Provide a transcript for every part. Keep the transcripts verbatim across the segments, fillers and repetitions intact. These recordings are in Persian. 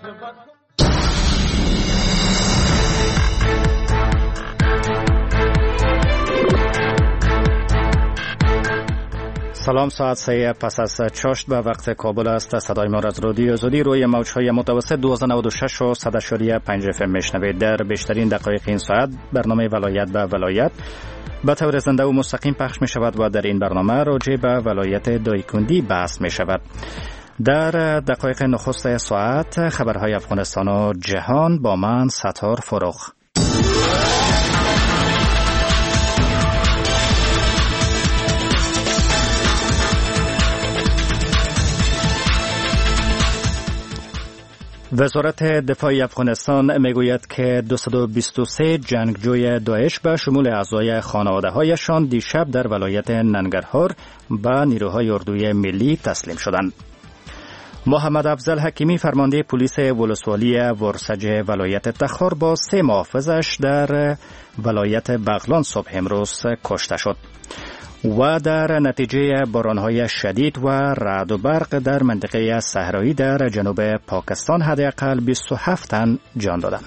سلام، ساعت سه پس از چاشت به وقت کابل است. صدای ما از رادیو آزادی روی موج‌های متوسط دویست و نود و شش و صد و پنج اف ام میشنوید. در بیشترین دقایق این ساعت برنامه ولایت به ولایت به طور زنده و مستقیم پخش می شود و در این برنامه راجع به ولایت دایکندی بحث می شود. در دقایق نخست ساعت خبرهای افغانستان و جهان با من ستار فروغ. وزارت دفاع افغانستان میگوید که دویست و بیست و سه جنگجوی داعش به شمول اعضای خانواده‌هایشان دیشب در ولایت ننگرهار به نیروهای اردوی ملی تسلیم شدند. محمد افضل حکیمی فرمانده پلیس ولسوالی ورسج ولایت تخار با سه محافظش در ولایت بغلان صبح امروز کشته شد و در نتیجه بارانهای شدید و رعد و برق در منطقه صحرایی در جنوب پاکستان حداقل بیست و هفت تن جان دادند.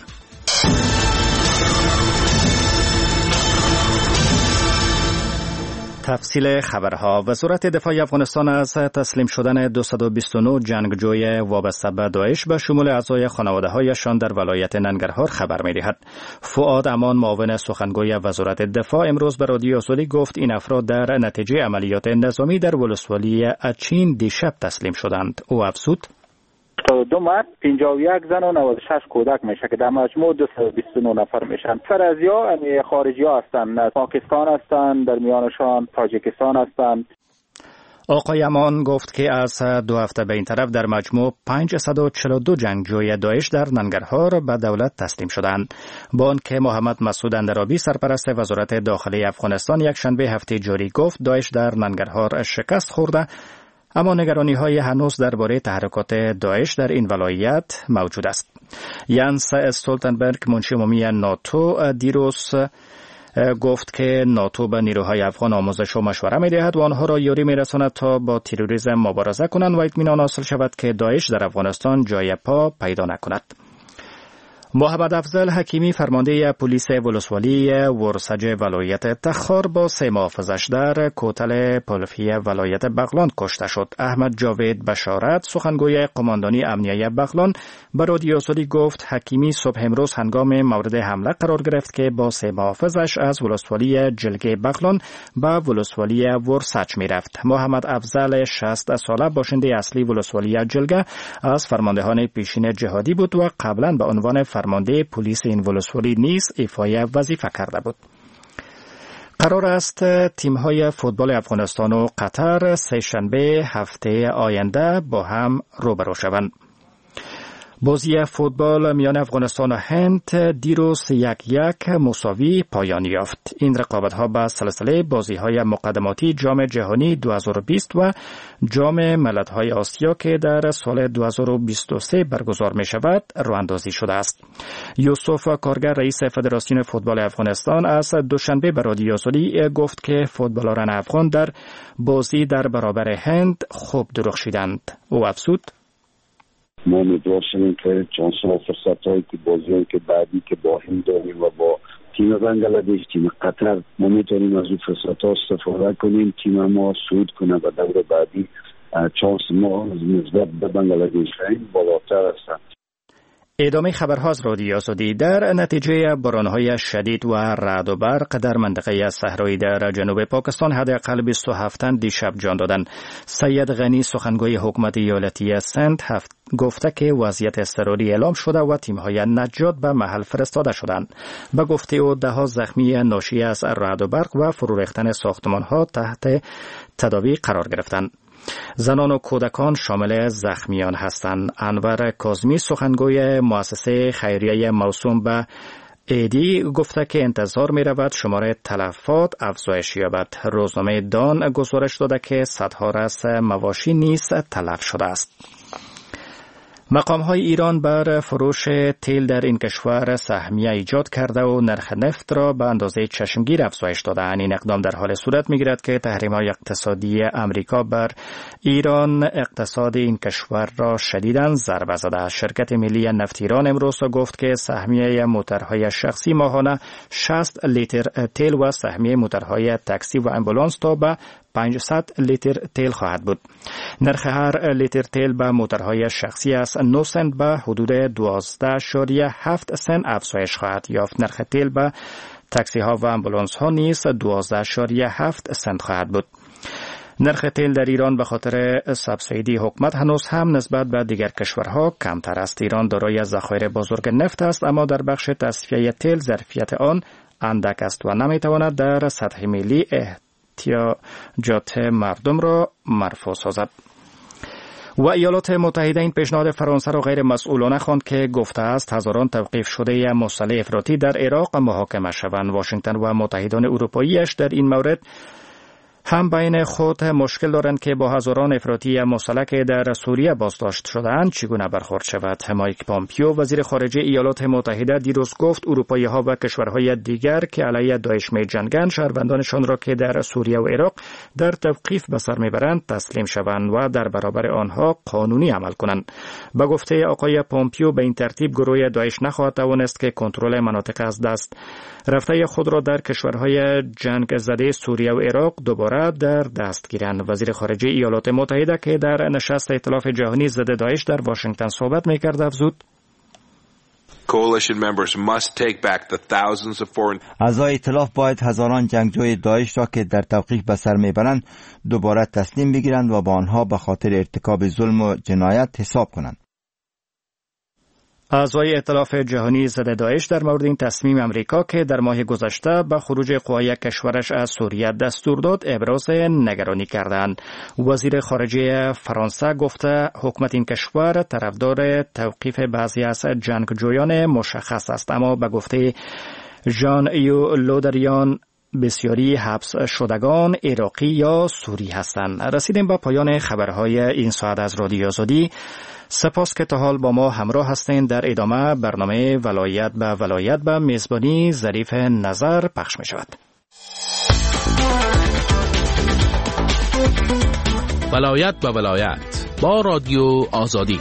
تفصیل خبرها. وزارت دفاع افغانستان از تسلیم شدن دویست و بیست و نه جنگجوی وابسته به داعش به شمول اعضای خانواده‌هایشان در ولایت ننگرهار خبر می‌دهد. فؤاد امان معاون سخنگوی وزارت دفاع امروز به رادیو آزادی گفت این افراد در نتیجه عملیات نظامی در ولسوالی اچین دیشب تسلیم شدند. او افزود: دو مرد، پنجاه و یک زن و نود و شش کودک میشه که در مجموع دویست و بیست و نه نفر میشن. فرضیا خارجی ها هستند، از پاکستان هستند، در میانشان تاجیکستان هستند. آقای امان گفت که از دو هفته به این طرف در مجموع پانصد و چهل و دو جنگجوی داعش در ننگرهار به دولت تسلیم شدند. با آنکه محمد مسعود اندرابی سرپرست وزارت داخلی افغانستان یک شنبه هفته جاری گفت داعش در ننگرهار شکست خورده، اما نگرانی های هنوز درباره تحرکات داعش در این ولایت موجود است. یانس استولتنبرگ منشی عمومی ناتو دیروز گفت که ناتو به نیروهای افغان آموزش و مشوره می‌دهد و آنها را یاری می‌رساند تا با تروریسم مبارزه کنند و اطمینان حاصل شود که داعش در افغانستان جای پا پیدا نکند. محمد افضل حکیمی فرمانده پلیس ولسوالی ورسج ولایت تخار با سه محافظش در کوتل پلفی ولایت بغلان کشته شد. احمد جاوید بشارت سخنگوی قماندانی امنیه بغلان به رادیو آزادی گفت حکیمی صبح امروز هنگام مورد حمله قرار گرفت که با سه محافظش از ولسوالی جلگه بغلان به ولسوالی ورسج می رفت. محمد افضل شصت ساله باشنده اصلی ولسوالی جلگه از فرماندهان پیشین جهادی بود و قبلا به عنوان فرمانده پلیس این ولسوالی نیز ایفای وظیفه کرده بود. قرار است تیم‌های فوتبال افغانستان و قطر سه شنبه هفته آینده با هم روبرو شوند. بازی فوتبال میان افغانستان و هند دیروز یک یک مساوی پایان یافت. این رقابت‌ها به سلسله بازی‌های مقدماتی جام جهانی دو هزار و بیست و جام ملت‌های آسیا که در سال دو هزار و بیست و سه برگزار می‌شود راه‌اندازی شده است. یوسف کارگر رئیس فدراسیون فوتبال افغانستان از دوشنبه به رادیو آزادی گفت که فوتبالوران افغان در بازی در برابر هند خوب درخشیدند. او افزود: ما امیدوار شدیم که چانس و فرصت هایی که بازی که بعدی که با هند داریم و با تیم بنگلادش، تیم قطر، ما میتونیم از اون فرصت ها استفاده کنیم، تیم ما صعود کنه و دور بعدی چانس ما نسبت به بنگلادش بالاتر است. ادامه خبرها از رادیو آزادی. در نتیجه بارانهای شدید و رعد و برق در منطقه صحرایی در جنوب پاکستان حداقل بیست و هفت تن دیشب جان دادند. سید غنی سخنگوی حکومت ایالتی سند هفت گفته که وضعیت اضطراری اعلام شده و تیم‌های نجات به محل فرستاده شدند. به گفته او ده ها زخمی ناشی از رعد و برق و فرو ریختن ساختمان‌ها تحت تداوی قرار گرفتند. زنان و کودکان شامل زخمیان هستند. انور کاظمی سخنگوی مؤسسه خیریه موسوم به ایدی گفته که انتظار می رود شماره تلفات افزایش یابد. روزنامه دان گزارش داده که صدها رأس مواشی نیز تلف شده است. مقام‌های ایران بر فروش تیل در این کشور سهمیه ایجاد کرده و نرخ نفت را به اندازه چشمگیر افزایش داده‌اند. این اقدام در حال صورت می‌گیرد که تحریم‌های اقتصادی آمریکا بر ایران اقتصاد این کشور را شدیداً ضربه زده است. شرکت ملی نفت ایران امروز گفت که سهمیه موتورهای شخصی ماهانه شصت لیتر تیل و سهمیه موتورهای تاکسی و امبولانس تا به پانصد لیتر تیل خواهد بود. نرخ هر لیتر تیل به موتورهای شخصی از نه سنت به حدود دوازده اشاریه هفت سنت افزایش خواهد یافت. نرخ تیل به تاکسی ها و امبولانس ها نیز دوازده اشاریه هفت سنت خواهد بود. نرخ تیل در ایران به خاطر سابسیدی حکومت هنوز هم نسبت به دیگر کشورها کمتر است. ایران دارای ذخایر بزرگ نفت است، اما در بخش تصفیه تیل ظرفیت آن اندک است و نمیتواند در سطح ملی احتیاجات مردم را مرفوع سازد. و ایالات متحده این پیشنهاد فرانسه را غیر مسئولانه خواند که گفته است هزاران توقیف شده مسلح افراطی در عراق محاکمه شوند. واشنگتن و متحدان اروپاییش در این مورد هم بین خود مشکل دارند که با هزاران افراطی مسلح که در سوریه بازداشت شده‌اند چگونه برخورد شود. مایک پامپیو وزیر خارجه ایالات متحده دیروز گفت اروپایی‌ها و کشورهای دیگر که علیه داعش می‌جنگند شهروندانشان را که در سوریه و عراق در توقیف به سر می‌برند تسلیم شوند و در برابر آنها قانونی عمل کنند. به گفته آقای پامپیو به این ترتیب گروه داعش نخواهد توانست که کنترل مناطق از دست رفته خود را در کشورهای جنگ زده سوریه و عراق دوباره در دست گیرند. وزیر خارجه ایالات متحده که در نشست ائتلاف جهانی ضد داعش در واشنگتن صحبت می‌کرد افزود: اعضای ائتلاف باید هزاران جنگجوی داعش را که در توقیف به سر میبرند دوباره تسلیم بگیرند و با آنها به خاطر ارتکاب ظلم و جنایت حساب کنند. اعضای ائتلاف جهانی ضد داعش در مورد این تصمیم امریکا که در ماه گذشته به خروج قوای کشورش از سوریه دستور داد ابراز نگرانی کردند. وزیر خارجه فرانسه گفته حکومت این کشور طرفدار توقیف بعضی از جنگجویان مشخص است، اما به گفته ژان ایو لودریان بسیاری حبس شدگان عراقی یا سوری هستند. رسیدیم به پایان خبرهای این ساعت از رادیو آزادی. سپاس که تا حال با ما همراه هستین. در ادامه برنامه ولایت به ولایت به میزبانی ظریف نظر پخش می شود. ولایت به ولایت با رادیو آزادی.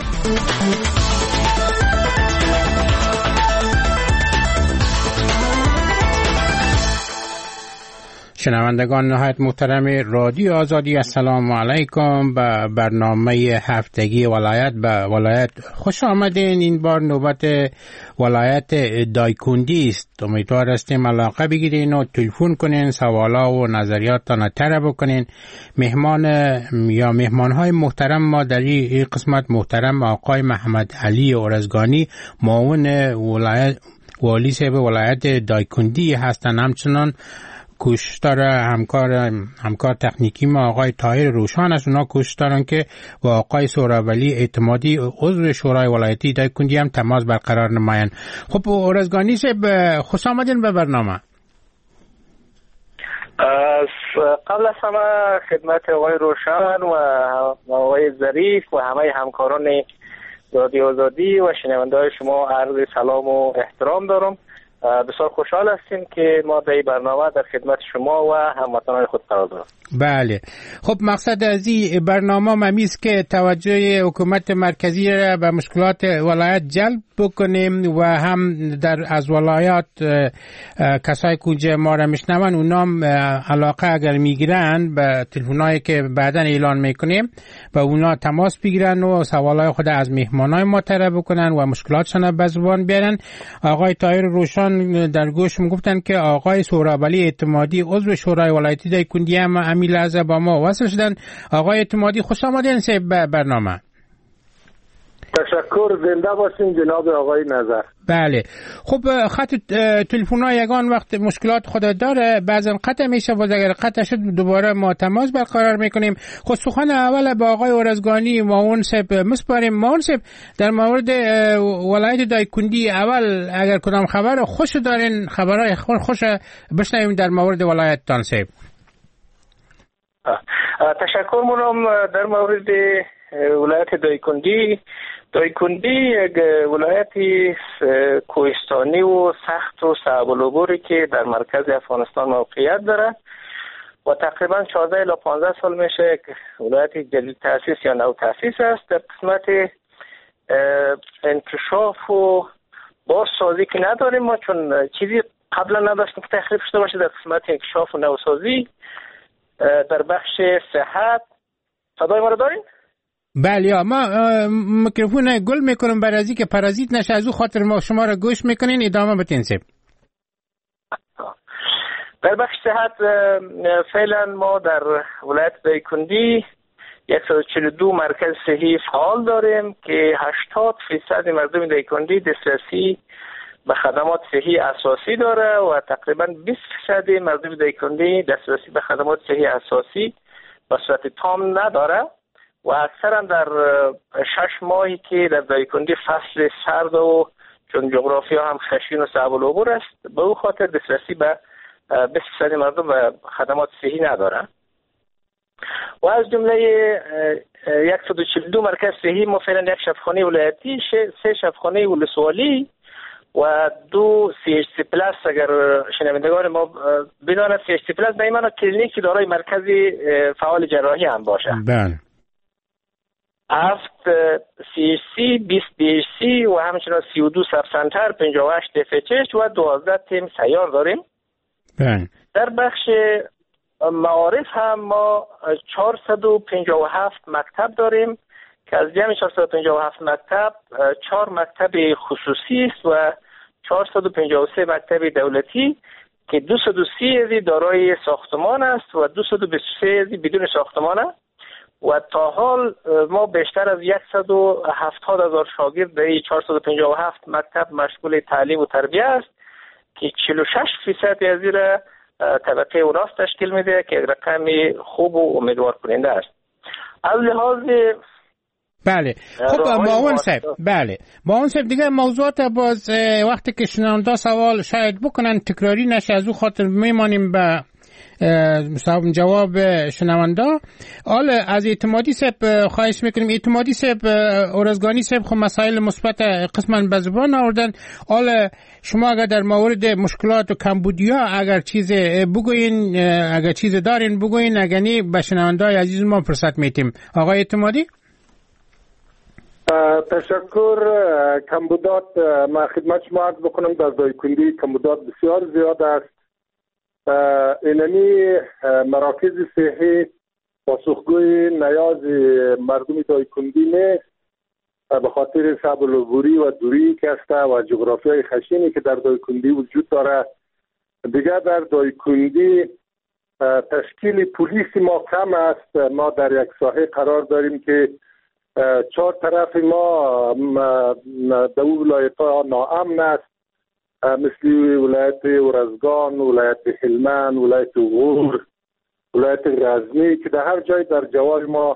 شنوندگان نهایت محترم رادیو آزادی، السلام علیکم. به برنامه هفتگی ولایت به ولایت خوش آمدین. این بار نوبت ولایت دایکندی است. امیدوار هستیم علاقه بگیرین و تلفن کنین، سوالا و نظریاتتان طرح بکنین. مهمان یا مهمانهای محترم ما در این قسمت محترم آقای محمد علی ارزگانی، معاون ولایت والی صاحب ولایت دایکندی هستند. همچنان کوشش داره همکار همکار تکنیکی ما آقای طاهر روشان است. اونا کوشش دارن که با آقای سهرولی اعتمادی عضو شورای ولایتی دایکندی هم تماس برقرار نمایند. خب ارزگانی صاحب خوش آمدین به برنامه. قبل از همه خدمت آقای روشن و آقای ظریف و همه همکاران رادیو آزادی و شنونده‌های شما عرض سلام و احترام دارم. بسیار خوشحال هستیم که ما در این برنامه در خدمت شما و هموطنان خود قرار داریم. بله، خب مقصد از این برنامه ممیز که توجه حکومت مرکزی را به مشکلات ولایت جلب بکنیم و هم در از ولایات کسایی که ما را میشنون اونام علاقه اگر میگیرن به تلفنایی که بعداً اعلان میکنیم به اونا تماس بگیرن و سوالای خود از مهمانای ما طرح بکنن و مشکلاتشون به زبان بیارن. آقای طاهر روشان در گوش میگفتن که آقای سهرولی اعتمادی عضو شورای ولایتی دایکندی هم همین لحظه با ما وصل شدن. آقای اعتمادی خوش آمدین به برنامه. تشکر، زنده باشین جناب آقای نظر. بله، خب خط تلفن‌ها یگان وقت مشکلات خود داره، بعضا قطع میشه و اگر قطع شد دوباره ما تماس برقرار میکنیم. خب سخن اول با آقای ارزگانی معاون صاحب مسپاریم. معاون صاحب در مورد ولایت دایکندی اول اگر کدام خبر خوش دارین، خبرهای خوش بشنویم در مورد ولایت تان صاحب. تشکر مونم در مورد ولایت دایکندی. دایکندی یک ولایتی کوهستانی و سخت و صعب العبوری که در مرکز افغانستان موقعیت داره و تقریبا چهارده الی پانزده سال میشه یک ولایت جدید تاسیس یا نو تاسیس است. در قسمت انکشاف و بازسازی که نداریم ما، چون چیزی قبلا نداشتیم که تخریب شده باشه. در قسمت انکشاف و نوسازی در بخش صحت صدای ما رو داریم؟ بله، ما میکروفون گل میکنم برای از اینکه پرازیت نشه، از او خاطر ما شما را گوش میکنین. ادامه بتین سب. در بخش صحت فعلا ما در ولایت دایکندی صد و چهل و دو مرکز صحی فعال داریم که هشتاد فیصد مردم دایکندی دسترسی به خدمات صحی اساسی داره و تقریبا بیست فیصد مردم دایکندی دسترسی به خدمات صحی اساسی به صورت تام نداره و اکثرا در شش ماهی که در دایکندی فصل سرد و چون جغرافیا هم خشن و صعب العبور است، به او خاطر دسترسی به بیست فیصد مردم به خدمات صحی نداره. و از جمله صد و چهل و دو مرکز صحی ما فعلا یک شفاخانه ولایتی، سه شفاخانه ولسوالی و دو سی اچ سی پلاس. اگر شنوندگان ما بدانند سی اچ سی پلاس به این معنی کلینیکی دارای مرکزی فعال جراحی هم باشه. بله. هفت سی اچ سی، بیست بی اچ سی و همچنین سی و دو سب سنتر، پنجاه و هشت اف اچ اچ و دوازده تیم سیار داریم. بله. در بخش معارف هم ما چهارصد و پنجاه و هفت مکتب داریم که از جمع چهارصد و پنجاه و هفت مکتب چهار مکتب خصوصی است و چهارصد و پنجاه و سه مکتب دولتی که دویست و سی دارای ساختمان است و دویست و بیست و سه بدون ساختمان است و تا حال ما بیشتر از صد و هفتاد هزار شاگرد در چهارصد و پنجاه و هفت مکتب مشغول تعلیم و تربیت است که چهل و شش فیصد از این را طبقه اوراس تشکیل میده که رقم خوب و امیدوار کننده است. از لحاظ بله. خب معاون صاحب، بله معاون صاحب دیگه موضوعات باز وقتی که شنونده سوال شاید بکنن تکراری نشه، از او خاطر میمانیم به جواب شنونده. حالا از اعتمادی صاحب خواهش میکنیم. اعتمادی صاحب، اورزگانی صاحب خب مسائل مثبت قسما به زبان آوردن. حالا شما اگر در مورد مشکلات و کمبودی ها اگر چیز بگوین، اگر چیز دارین بگوین، اگر نی به شنونده های عزیز ما فرصت میتیم. آقای اعتمادی. تشکر. کمبودات ما خدمت شما عرض بکنم در دایکندی کمبودات بسیار زیاد است. اینمی مراکز صحی پاسخگوی نیاز مردم دایکندی نیست به خاطر صعب العبوری و دوری که است و جغرافیای خشنی که در دایکندی وجود داره. دیگر در دایکندی تشکیل پلیس ما کم است. ما در یک ساحه قرار داریم که چهار طرف ما در ولایت ها ناامن است، مثل ولایت اورزگان، ولایت هلمند، ولایت غور، ولایت غزنی که در هر جای در جوار ما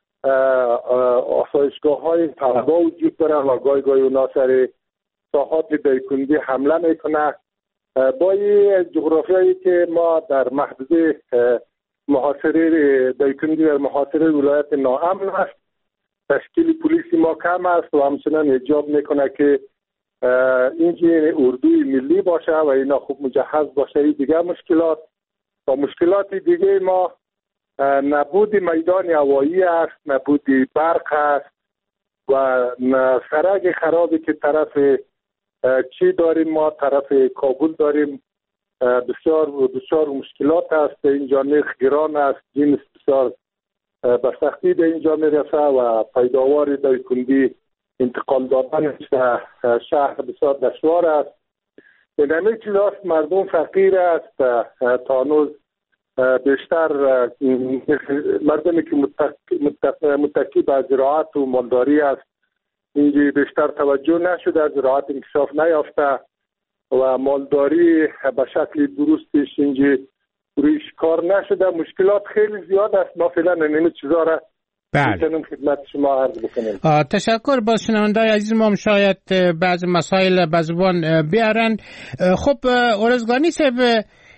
آسایشگاه های طلبه وجود داره و گاهی گاهی اونا سر ساحات دایکندی حمله میکنه. با این جغرافیایی که ما در محدوده محاصره دایکندی در محاصره ولایت ناامن است، تشکیل پلیسی ما کم است و همچنان ایجاب میکنه که اینجا اردوی ملی باشه و اینا خوب مجهز باشه. این دیگه مشکلات و مشکلات دیگه ما نبود میدان هوایی است، نبود برق است و سرک خرابی که طرف چی داریم ما طرف کابل داریم. بسیار بسیار مشکلات است. اینجا نرخ گران است، جنس بسیار به سختی به اینجا میرسه و پیداوار دایکندی انتقال دادن شهر بسیار دشوار است. این همه چیز است. مردم فقیر است. تا هنوز بیشتر مردمی که متکی به زراعت و مالداری است اینجا بیشتر توجه نشده، زراعت انکشاف نیافته و مالداری به شکل درستش اینجا رویش کار نشده. مشکلات خیلی زیاد است. ما فعلا این چیزا را میتونم خدمت شما عرض بکنیم. تشکر. با شنونده عزیز ما شاید بعض مسائل به زبان بیارن. خب اورزگانی صاحب،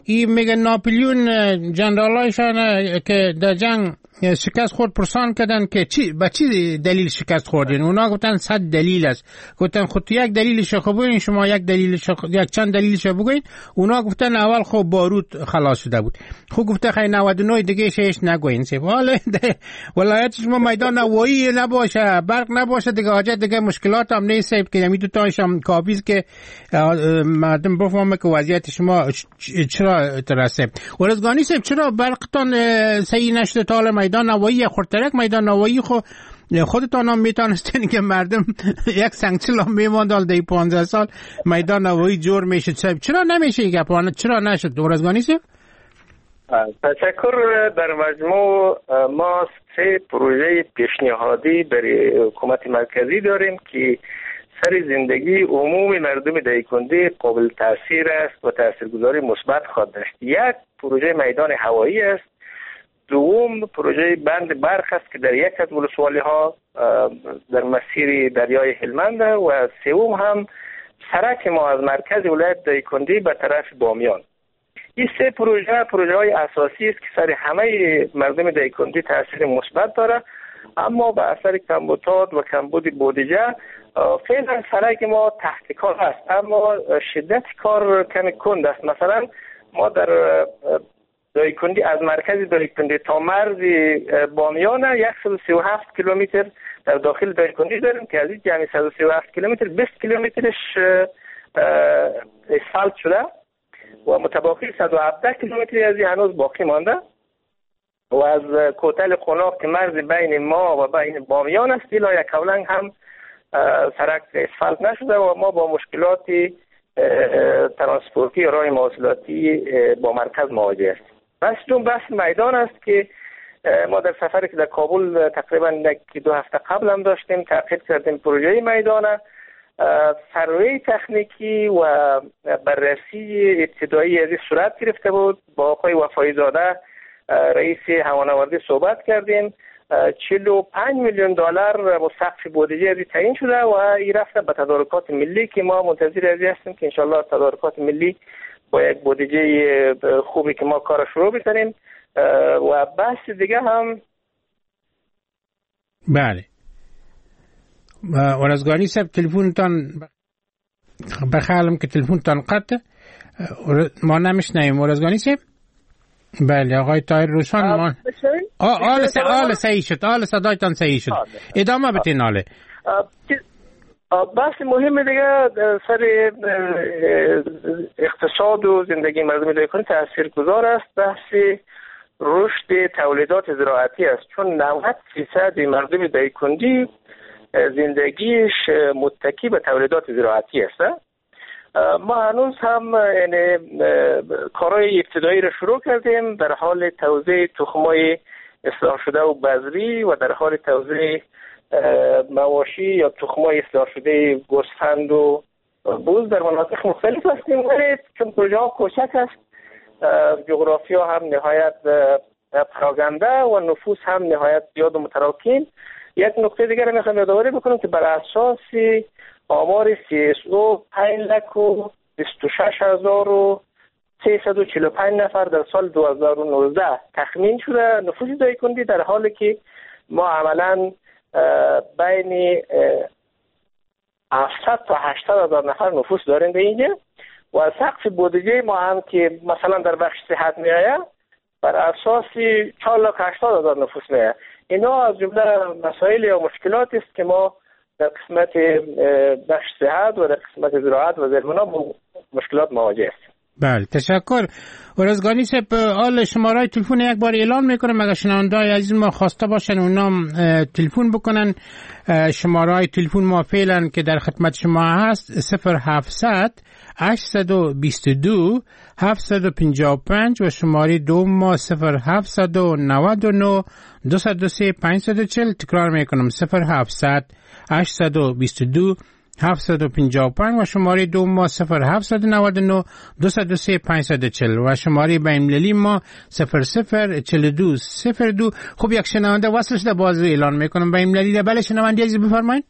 این میگه ناپلیون جنرالایشان که در جنگ شکست خورد پرسان کردن که چی با چی دلیل شکست خوردین؟ اونا گفتن صد دلیل است. گفتن خود یک دلیلش خب بگین، شما یک دلیلش یک چند دلیلش بگین. اونا گفتن اول خب بارود خلاص شده بود. خب گفته خیلی نود و نه دیگه شش نگوین. حالا ولایت شما میدان هوایی نباشه، برق نباشه، دیگه حاجت دیگه مشکلات هم نیست که یعنی دو تاش هم کافی است که مردم بفهمه که وضعیت شما چرا ترسه. ورزگانی صاحب چرا برقتان صحیح نشده تا حالا؟ میدان هوایی خردترک میدان هوایی خو خودتان هم میتونستین که مردم یک سنگچل هم میماندال دی پانزده سال میدان هوایی جور میشه. چرا نمیشه این گپانه؟ چرا نشد؟ ورزگانی صاحب تشکر. در مجموع ما سه پروژه پیشنهادی برای حکومت مرکزی داریم که سر زندگی عمومی مردم دایکنده قابل تاثیر است و تاثیرگذاری مثبت خواهد داشت. یک پروژه میدان هوایی است، دوم پروژه بند برق است که در یک از ولسوالی ها در مسیر دریای هلمند و سوم هم سرک ما از مرکز ولایت دایکنده به طرف بامیان. این سه پروژه پروژه های اساسی است که سر همه مردم دایکنده تاثیر مثبت داره، اما به اثر کمبودات و کمبود بودجه فعلا سرک ما تحت کار است، اما شدت کار کمی کند است. مثلا ما در دایکنده از مرکز دایکنده تا مرز بامیان صد و سی و هفت کیلومتر در داخل دایکنده داریم که از این جمعی صد و سی و هفت کیلومتر بیست کیلومترش اسفالت شده و متباقی صد و هفده کیلومتری از این هنوز باقی مانده و از کوتل خناق که مرز بین ما و بین بامیان است الی یک کولنگ هم سرک اسفالت نشده و ما با مشکلات ترانسپورتی و راه مواصلاتی با مرکز مواجه است. بس جون بحث میدان است که ما در سفری که در کابل تقریبا یک دو هفته قبل هم داشتیم تحقیق کردیم پروژه میدان، سروی تکنیکی و بررسی ابتدایی از این صورت گرفته بود. با آقای وفایی زاده رئیس هوانوردی صحبت کردیم. چهل و پنج میلیون دلار سقف بودجه از تعیین شده و این رفته به تدارکات ملی که ما منتظر از هستیم که انشالله تدارکات ملی با یک بودجه خوبی که ما کار شروع بکنیم. و بحث دیگه هم بله ورزگانی صاحب تلفنتان بخیالم که تلفنتان قطع ما نمیشنیم. ورزگانی صاحب بله آقای طاهر روشان ما آل س... آل صحیح شد، آل صدایتان صحیح شد. ادامه بتین. آله بحث مهم دیگه سر اقتصاد و زندگی مردم دایکنده تاثیرگذار است. بحث رشد تولیدات زراعتی است، چون نود درصد مردم دایکنده زندگیش متکی به تولیدات زراعتی است. ما هنوز هم یعنی کارهای ابتدایی رو شروع کردیم در حال توزیع تخمای اصلاح شده و بذری و در حال توزیع مواشی یا تخمای اصلاح شده گوسفند و بوز در مناطق مختلف هستیم. ولی چون پروژه ها کوچک است، جغرافیا هم نهایت پراگنده و نفوس هم نهایت زیاد و متراکم. یک نکته دیگر رو میخوام یادآوری بکنم که بر اساس آمار سی اس او پنج لک و بیست و شش هزار و سیصد و چهل و پنج نفر در سال دو هزار و نوزده تخمین شده نفوس دایکنده، در حالی که ما عملا بین هفتصد تا هشتصد هزار نفر نفوس داریم به اینجا و سقف بودجه ما هم که مثلا در بخش صحت میآید بر اساس چهار لاک هشتاد هزار نفوس میآید. اینا از جمله مسائل یا مشکلاتی است که ما در قسمت بخش صحت و در قسمت زراعت و زیربنا با مشکلات مواجه است. بله تشکر. ورزگانی صاحب آل شماره تلفن یک بار اعلان میکنم، اگر شنونده‌های عزیز ما خواسته باشن اونام تلفن بکنن. شماره تلفن ما فعلا که در خدمت شما هست صفر هفتصد هشتصد و بیست و دو هفتصد و پنجاه و پنج و شماره دوم ما صفر هفتصد و نود و نه دویست و سه پانصد و چهل. تکرار میکنم صفر هفتصد هشتصد و بیست و دو هفتصد و پنجاه و پنج و شماره دوم ما صفر هفتصد و نود و نه دویست و سه پانصد و چهل و شماره بین‌المللی ما صفر صفر چهل و دو صفر دو. خب یک شنونده وصلش ده باز اعلان میکنم بین‌المللی. بله شنونده عزیز بفرمایید.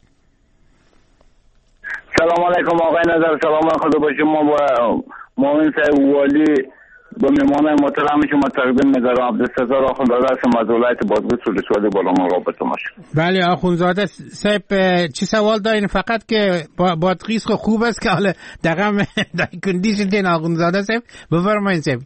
سلام علیکم آقای نظر، سلام خدا با شما و مومن صاحب والی به مهمان محترم شما تقدیم می‌دارم. عبدالستار آخوندزاده هستم از ولایت بادغیس ولسوالی بالامرغاب به تماش. بله آخوندزاده صاحب چی سوال دارین؟ فقط که بادغیس خوب است که حالا دقیقاً دایکندی شدین آخوندزاده صاحب، بفرمایید صاحب.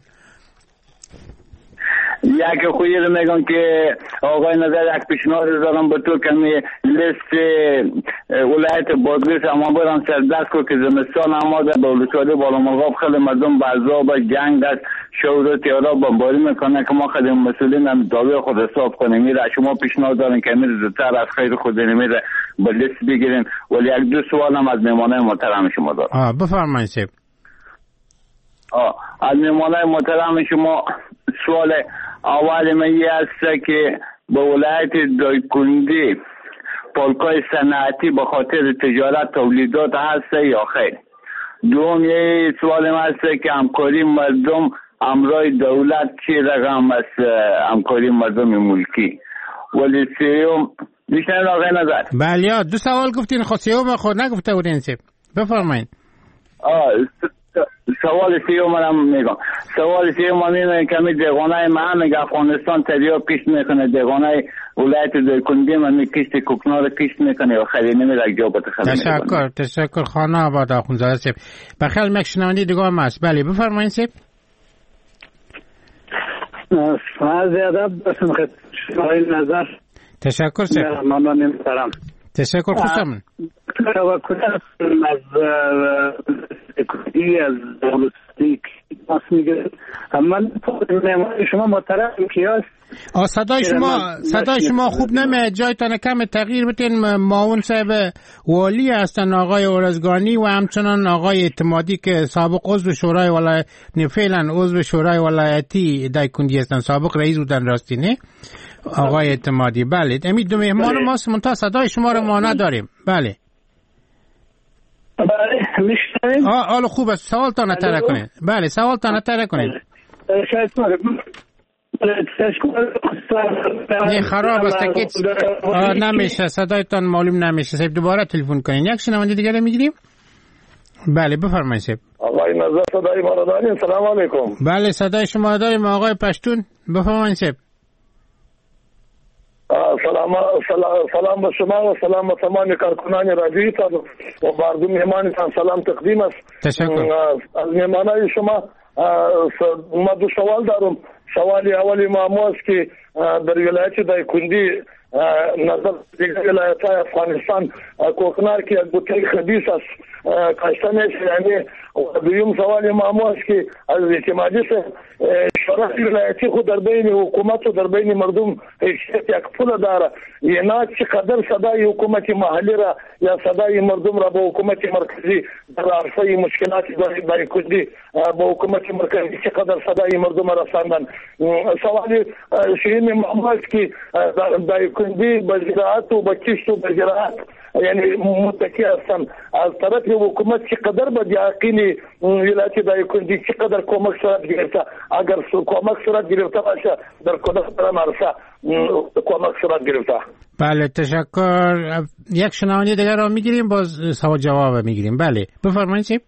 یک خویی رو میگم که آقای نظر یک پیشنهاد دارم به تو کمی لیست ولایت بادغیس اما برام سردست کو که زمستان آماده به ولسوالی بالامرغاب خیلی مردم به عذاب جنگ است، شور تیارا بمباری میکنه که ما خیلی مسئولین هم دعوی خود حساب کنیم. میره شما پیشنهاد دارین که میره زودتر از خیر خود میره به لیست بگیرین. ولی یک دو سوال هم از مهمانای محترم شما دارم. آه بفرمایید صاحب. آه از مهمانای محترم شما سوال اول من یه است که به ولایت دایکندی پالکای صنعتی به خاطر تجارت تولیدات هست یا خیر؟ دوم یه سوال من است که همکاری مردم امرای دولت چی رقم است همکاری مردم ملکی؟ ولی سیوم میشنید آقای نظر؟ بله دو سوال گفتین خود سیوم خود نگفته بودین سیب بفرمایید. آه سوال سیوم هم میگم سوال سیوم هم میگم کمی دقانه من میگه افغانستان تریا کشت میکنه دقانه ولایت دایکندی من کشت کوکنار کشت میکنه و خیلی نمیره جا بتخیل. تشکر تشکر خانه آباد آخوندزاده صاحب. بخیر مکشنوندی دیگه هم هست. بله بفرمایید صاحب. از ادب بسم خدمت نظر. تشکر صاحب. ممنون محترم. تشکر خوشم. توکل از کلی از دولتی ماس میگه. من شما محترم کیاست؟ آ صدای شما صدای شما خوب نمیاد، جایتان کم تغییر بدین. معاون صاحب والی هستن آقای اورزگانی و همچنان آقای اعتمادی که سابق عضو شورای ولایت فعلا عضو شورای ولایتی دایکندی هستن، سابق رئیس بودن راستی نه آقای اعتمادی. بله امید دو مهمان ماست منتها صدای شما رو ما نداریم. بله بله میشنوید؟ آه حالا خوب است. سوال تا نتره کنید. بله سوال تا نتره کنید. شاید نه خراب است که نمیشه صدایتان معلوم نمیشه. صاحب دوباره تلفن کنین. یک شنونده دیگه رو میگیریم. بله بفرمایید صاحب. آقای نظر صدای ما رو دارین؟ سلام علیکم. بله صدای شما داریم آقای پشتون. بفرمایید صاحب. سلام سلام به شما و سلام به تمام کارکنان رادیو و مردم مهمانتان سلام تقدیم است. تشکر. از مهمانای شما ما دو سوال دارم. سوالی اولی ما است که در ولایت دایکندی نظر دیگر ولایت های افغانستان کوکنار که یک بوتل خبیث است کاشته میشه. یعنی دویم سوال ما است که از اعتمادی سے شورای ولایتی خود در بین حکومت و در بین مردم یک پول داره، اینا چقدر صدای حکومت محلی را یا صدای مردم را به حکومت مرکزی در عرصه مشکلات دایکندی به حکومت مرکزی چقدر صدای مردم رساندن. سوال شیرین ما است که دایکندی به زراعت و به کشت و به زراعت یعنی متکی هستن، از طرف حکومت چقدر به دیاقین ولایت دایکندی چقدر کمک صورت گرفته؟ اگر کمک صورت گرفته باشه در کدام عرصه کمک صورت گرفته؟ بله تشکر. یک شنونده دیگر رو میگیریم باز سوال جواب میگیریم. بله بفرمایید صاحب.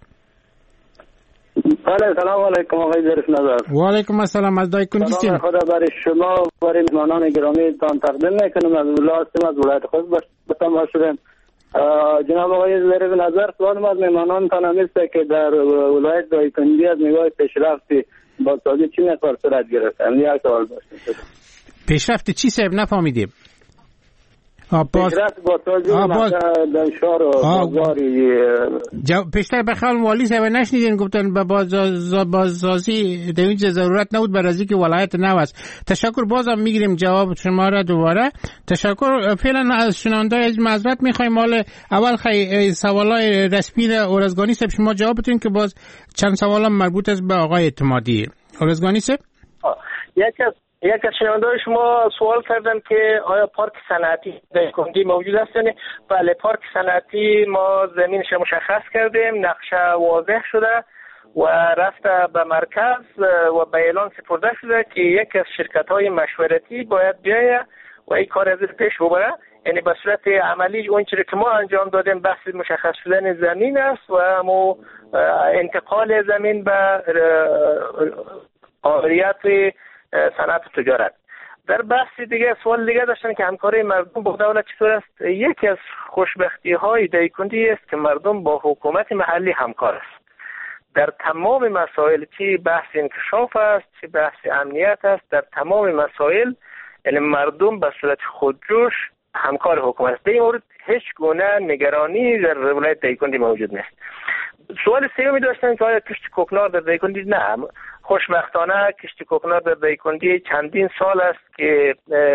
بله سلام علیکم آقای ظریف نظر. و علیکم السلام. از دایکندی سلام خدا برای شما و برای مهمانان گرامی تان تقدیم میکنم. از ولایت از ولایت خود به تماس شدم. جناب آقای ظریف نظر سوال ما از مهمانان تان همیسته که در ولایت دایکندی از نگاه پیشرفتی بازسازی چی مقدار صورت گرفته؟ همین یک سوال داشتیم. پیشرفت چی صاحب نفهمیدیم؟ پیشرفت بازسازی در شهر و بازاری پیشتر بخوال والی صاحب نشنیدین گفتن به بازسازی در اینجا ضرورت نبود بر از اینکه ولایت نو است. تشکر. بازم میگیریم جواب شما را دوباره. تشکر. فعلا از شنونده از معذرت میخوایم. مال اول خیلی سوالای رسمی اورزگانی صاحب شما جواب بدین که باز چند سوالم مربوط است به آقای اعتمادی. اورزگانی صاحب یک از یک از شنونده‌های شما سوال کردن که آیا پارک صنعتی دایکندی موجود است؟ بله پارک صنعتی ما زمینش مشخص کردیم، نقشه واضح شده و رفته به مرکز و به اعلان سپرده شده که یک از شرکت‌های مشورتی باید بیاید و این کار از پیش ببره. یعنی به صورت عملی اون چیزی که ما انجام دادیم بحث مشخص شدن زمین است و مو انتقال زمین به آمریت صنعت تجارت. در بحث دیگه سوال دیگه داشتن که همکاری مردم با دولت چطور است. یکی از خوشبختی های دایکندی است که مردم با حکومت محلی همکار است در تمام مسائل، چه بحث انکشاف است چه بحث امنیت است، در تمام مسائل یعنی مردم به صورت خودجوش همکار حکومت است. در این مورد هیچ گونه نگرانی در ولایت دایکندی موجود نیست. سوال سومی داشتن که آیا کشت کوکنار در دایکندی؟ نه، خوشبختانه کشت کوکنار در دایکندی چندین سال است که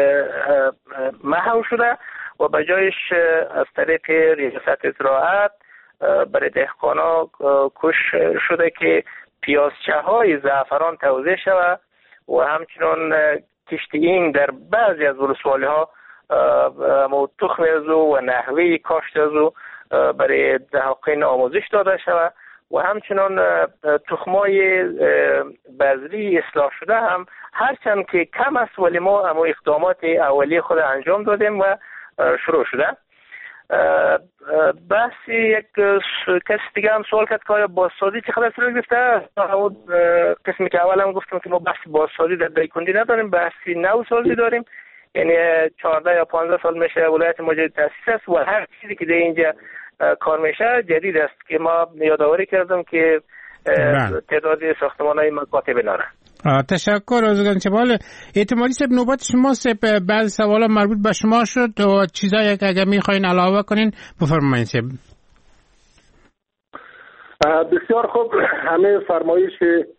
محو شده و به جایش از طریق ریاست زراعت برای دهقانا کش شده که پیازچه های زعفران توزیع شود و همچنین کشت این در بعضی از ولسوالی ها تخم از و نحوه کاشت از برای دهقان آموزش داده شود و همچنین تخمای بذری اصلاح شده هم هرچند که کم است ولی ما اما اقدامات اولیه خود انجام دادیم و شروع شده. بحث یک کسی دیگه هم سوال کرد که آیا بازسازی چه خدر صورت گرفته؟ قسمی که اول هم گفتم که ما بحث بازسازی در دایکندی نداریم، بحثی نوسازی داریم. یعنی چهارده یا پانزده سال میشه ولایت ما جدید تاسیس است و هر چیزی که در اینجا کار میشه جدید است که ما یادآوری کردم که تعداد ساختمان‌های مکاتب ناره. تشکر از گنجبال اعتمادی صاحب. نوبت شما صاحب، بعضی سوالا مربوط به شما شد و چیزایی که اگر میخواین علاوه کنین بفرمایید صاحب. بسیار خوب، همه فرمایش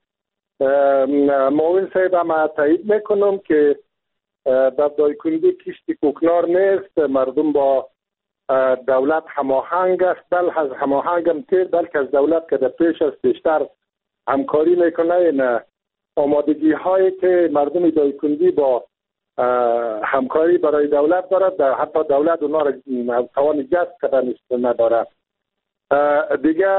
معاون صاحب هم تایید میکنم که در دایکندی کشت کوکنار نیست، مردم با دولت هماهنگ است، بل از هماهنگ هم تیر بلکه از دولت که در پیش است بیشتر همکاری میکنه. این آمادگی هایی که مردم دایکندی با همکاری برای دولت دارد، حتی دولت اونا را توان جذب کردن ندارد. دیگه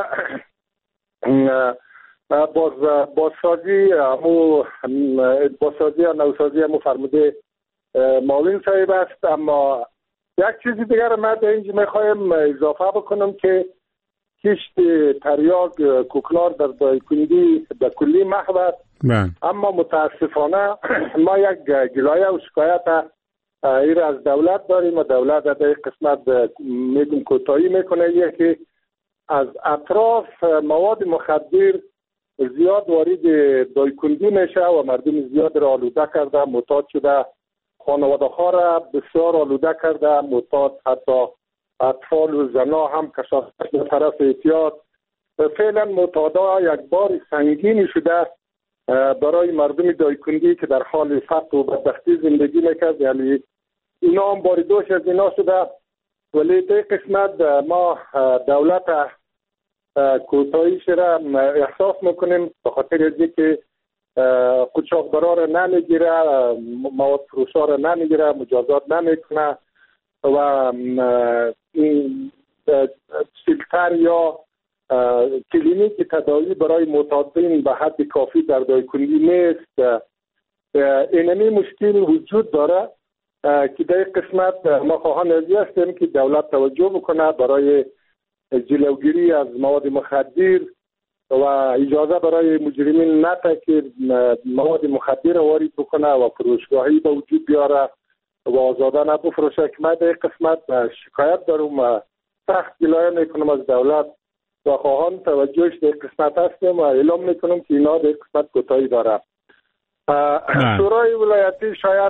باز بازسازی امو بازسازی یا نوسازی امو فرموده معاون صاحب است. اما یک چیزی دیگر را من در اینجا میخوایم اضافه بکنم که کشت تریاک کوکنار در دایکندی در کلی محو است. اما متاسفانه ما یک گلایه و شکایت ایر از دولت داریم و دولت در این قسمت میگم کوتاهی میکنه. یکی از اطراف مواد مخدر زیاد وارد دایکندی میشه و مردم زیاد را آلوده کرده، معتاد شده، خانواده ها را بسیار آلوده کرده، معتاد حتی اطفال و زنا هم کشاندن به طرف اعتیاد. فعلا معتادا یک بار سنگینی شده برای مردم دایکندی که در حال فقر و بدبختی زندگی میکرد، یعنی اینا هم بار دوش از اینا شده. ولی در قسمت ما دولت کوتاهیش را احساس میکنیم به خاطر از اینکه قاچاقبرا را نمیگیره، مواد فروشا را نمیگیره، مجازات نمیکنه و این فیلتر یا کلینیک تداوی برای معتادین به حد کافی در دایکندی نیست. اینمی مشکل وجود داره که در قسمت ما خواهان ازی هستیم که دولت توجه بکنه برای جلوگیری از مواد مخدر و اجازه برای مجرمین نده که مواد مخدر وارد بکنه و فروشگاهی به وجود بیاره و آزادانه بفروشه. که من در قسمت شکایت دارم و سخت گلایه میکنم از دولت و خواهان توجهش در قسمت هستیم و اعلام میکنم که اینا در قسمت کوتاهی داره. شورای ولایتی شاید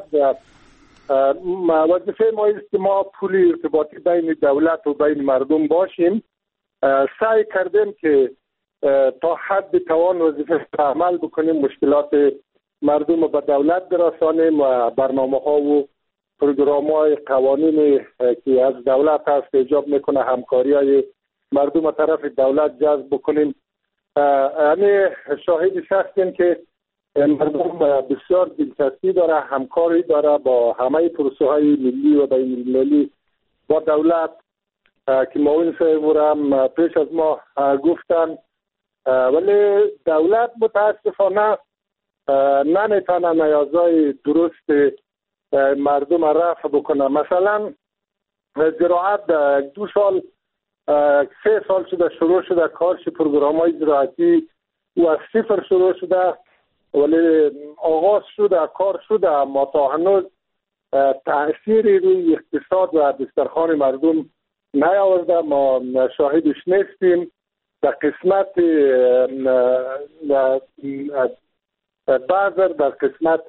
وظیفه ما است که ما پول ارتباطی بین دولت و بین مردم باشیم. سعی کردیم که تا حد توان وظیفه عمل بکنیم، مشکلات مردم رو به دولت برسانیم و برنامه ها و پروگرام های قوانین که از دولت هست ایجاب میکنه همکاری های مردم طرف دولت جذب بکنیم. یعنی شاهدی هستیم که مردم بسیار دلچسپی داره، همکاری داره با همه پروسه های ملی و بین المللی با دولت که معاون صاحب هم پیش از ما گفتن. ولی دولت متاسفانه نمیتونه نیازهای درست مردم رفع بکنه. مثلا زراعت دو سال سه سال شده شروع شده کارش پروگرام های زراعتی و از صفر شروع شده ولی آغاز شده، کار شده، اما تا هنوز تأثیری روی اقتصاد و دسترخوان مردم نیاورده. ما شاهدش نیستیم. در قسمت بذر، در قسمت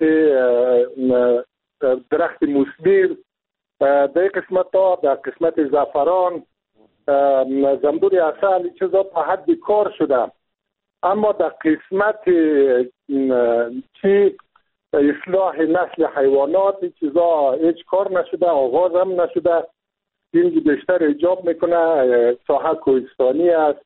درخت موسمیر، در قسمت ها، در قسمت زعفران، زنبور عسل، چیزا تا حد کار شده، اما در قسمت چی اصلاح نسل حیوانات چیزا هیچ کار نشده، آغاز هم نشده. این بیشتر ایجاب میکنه ساحه کوهستانی است،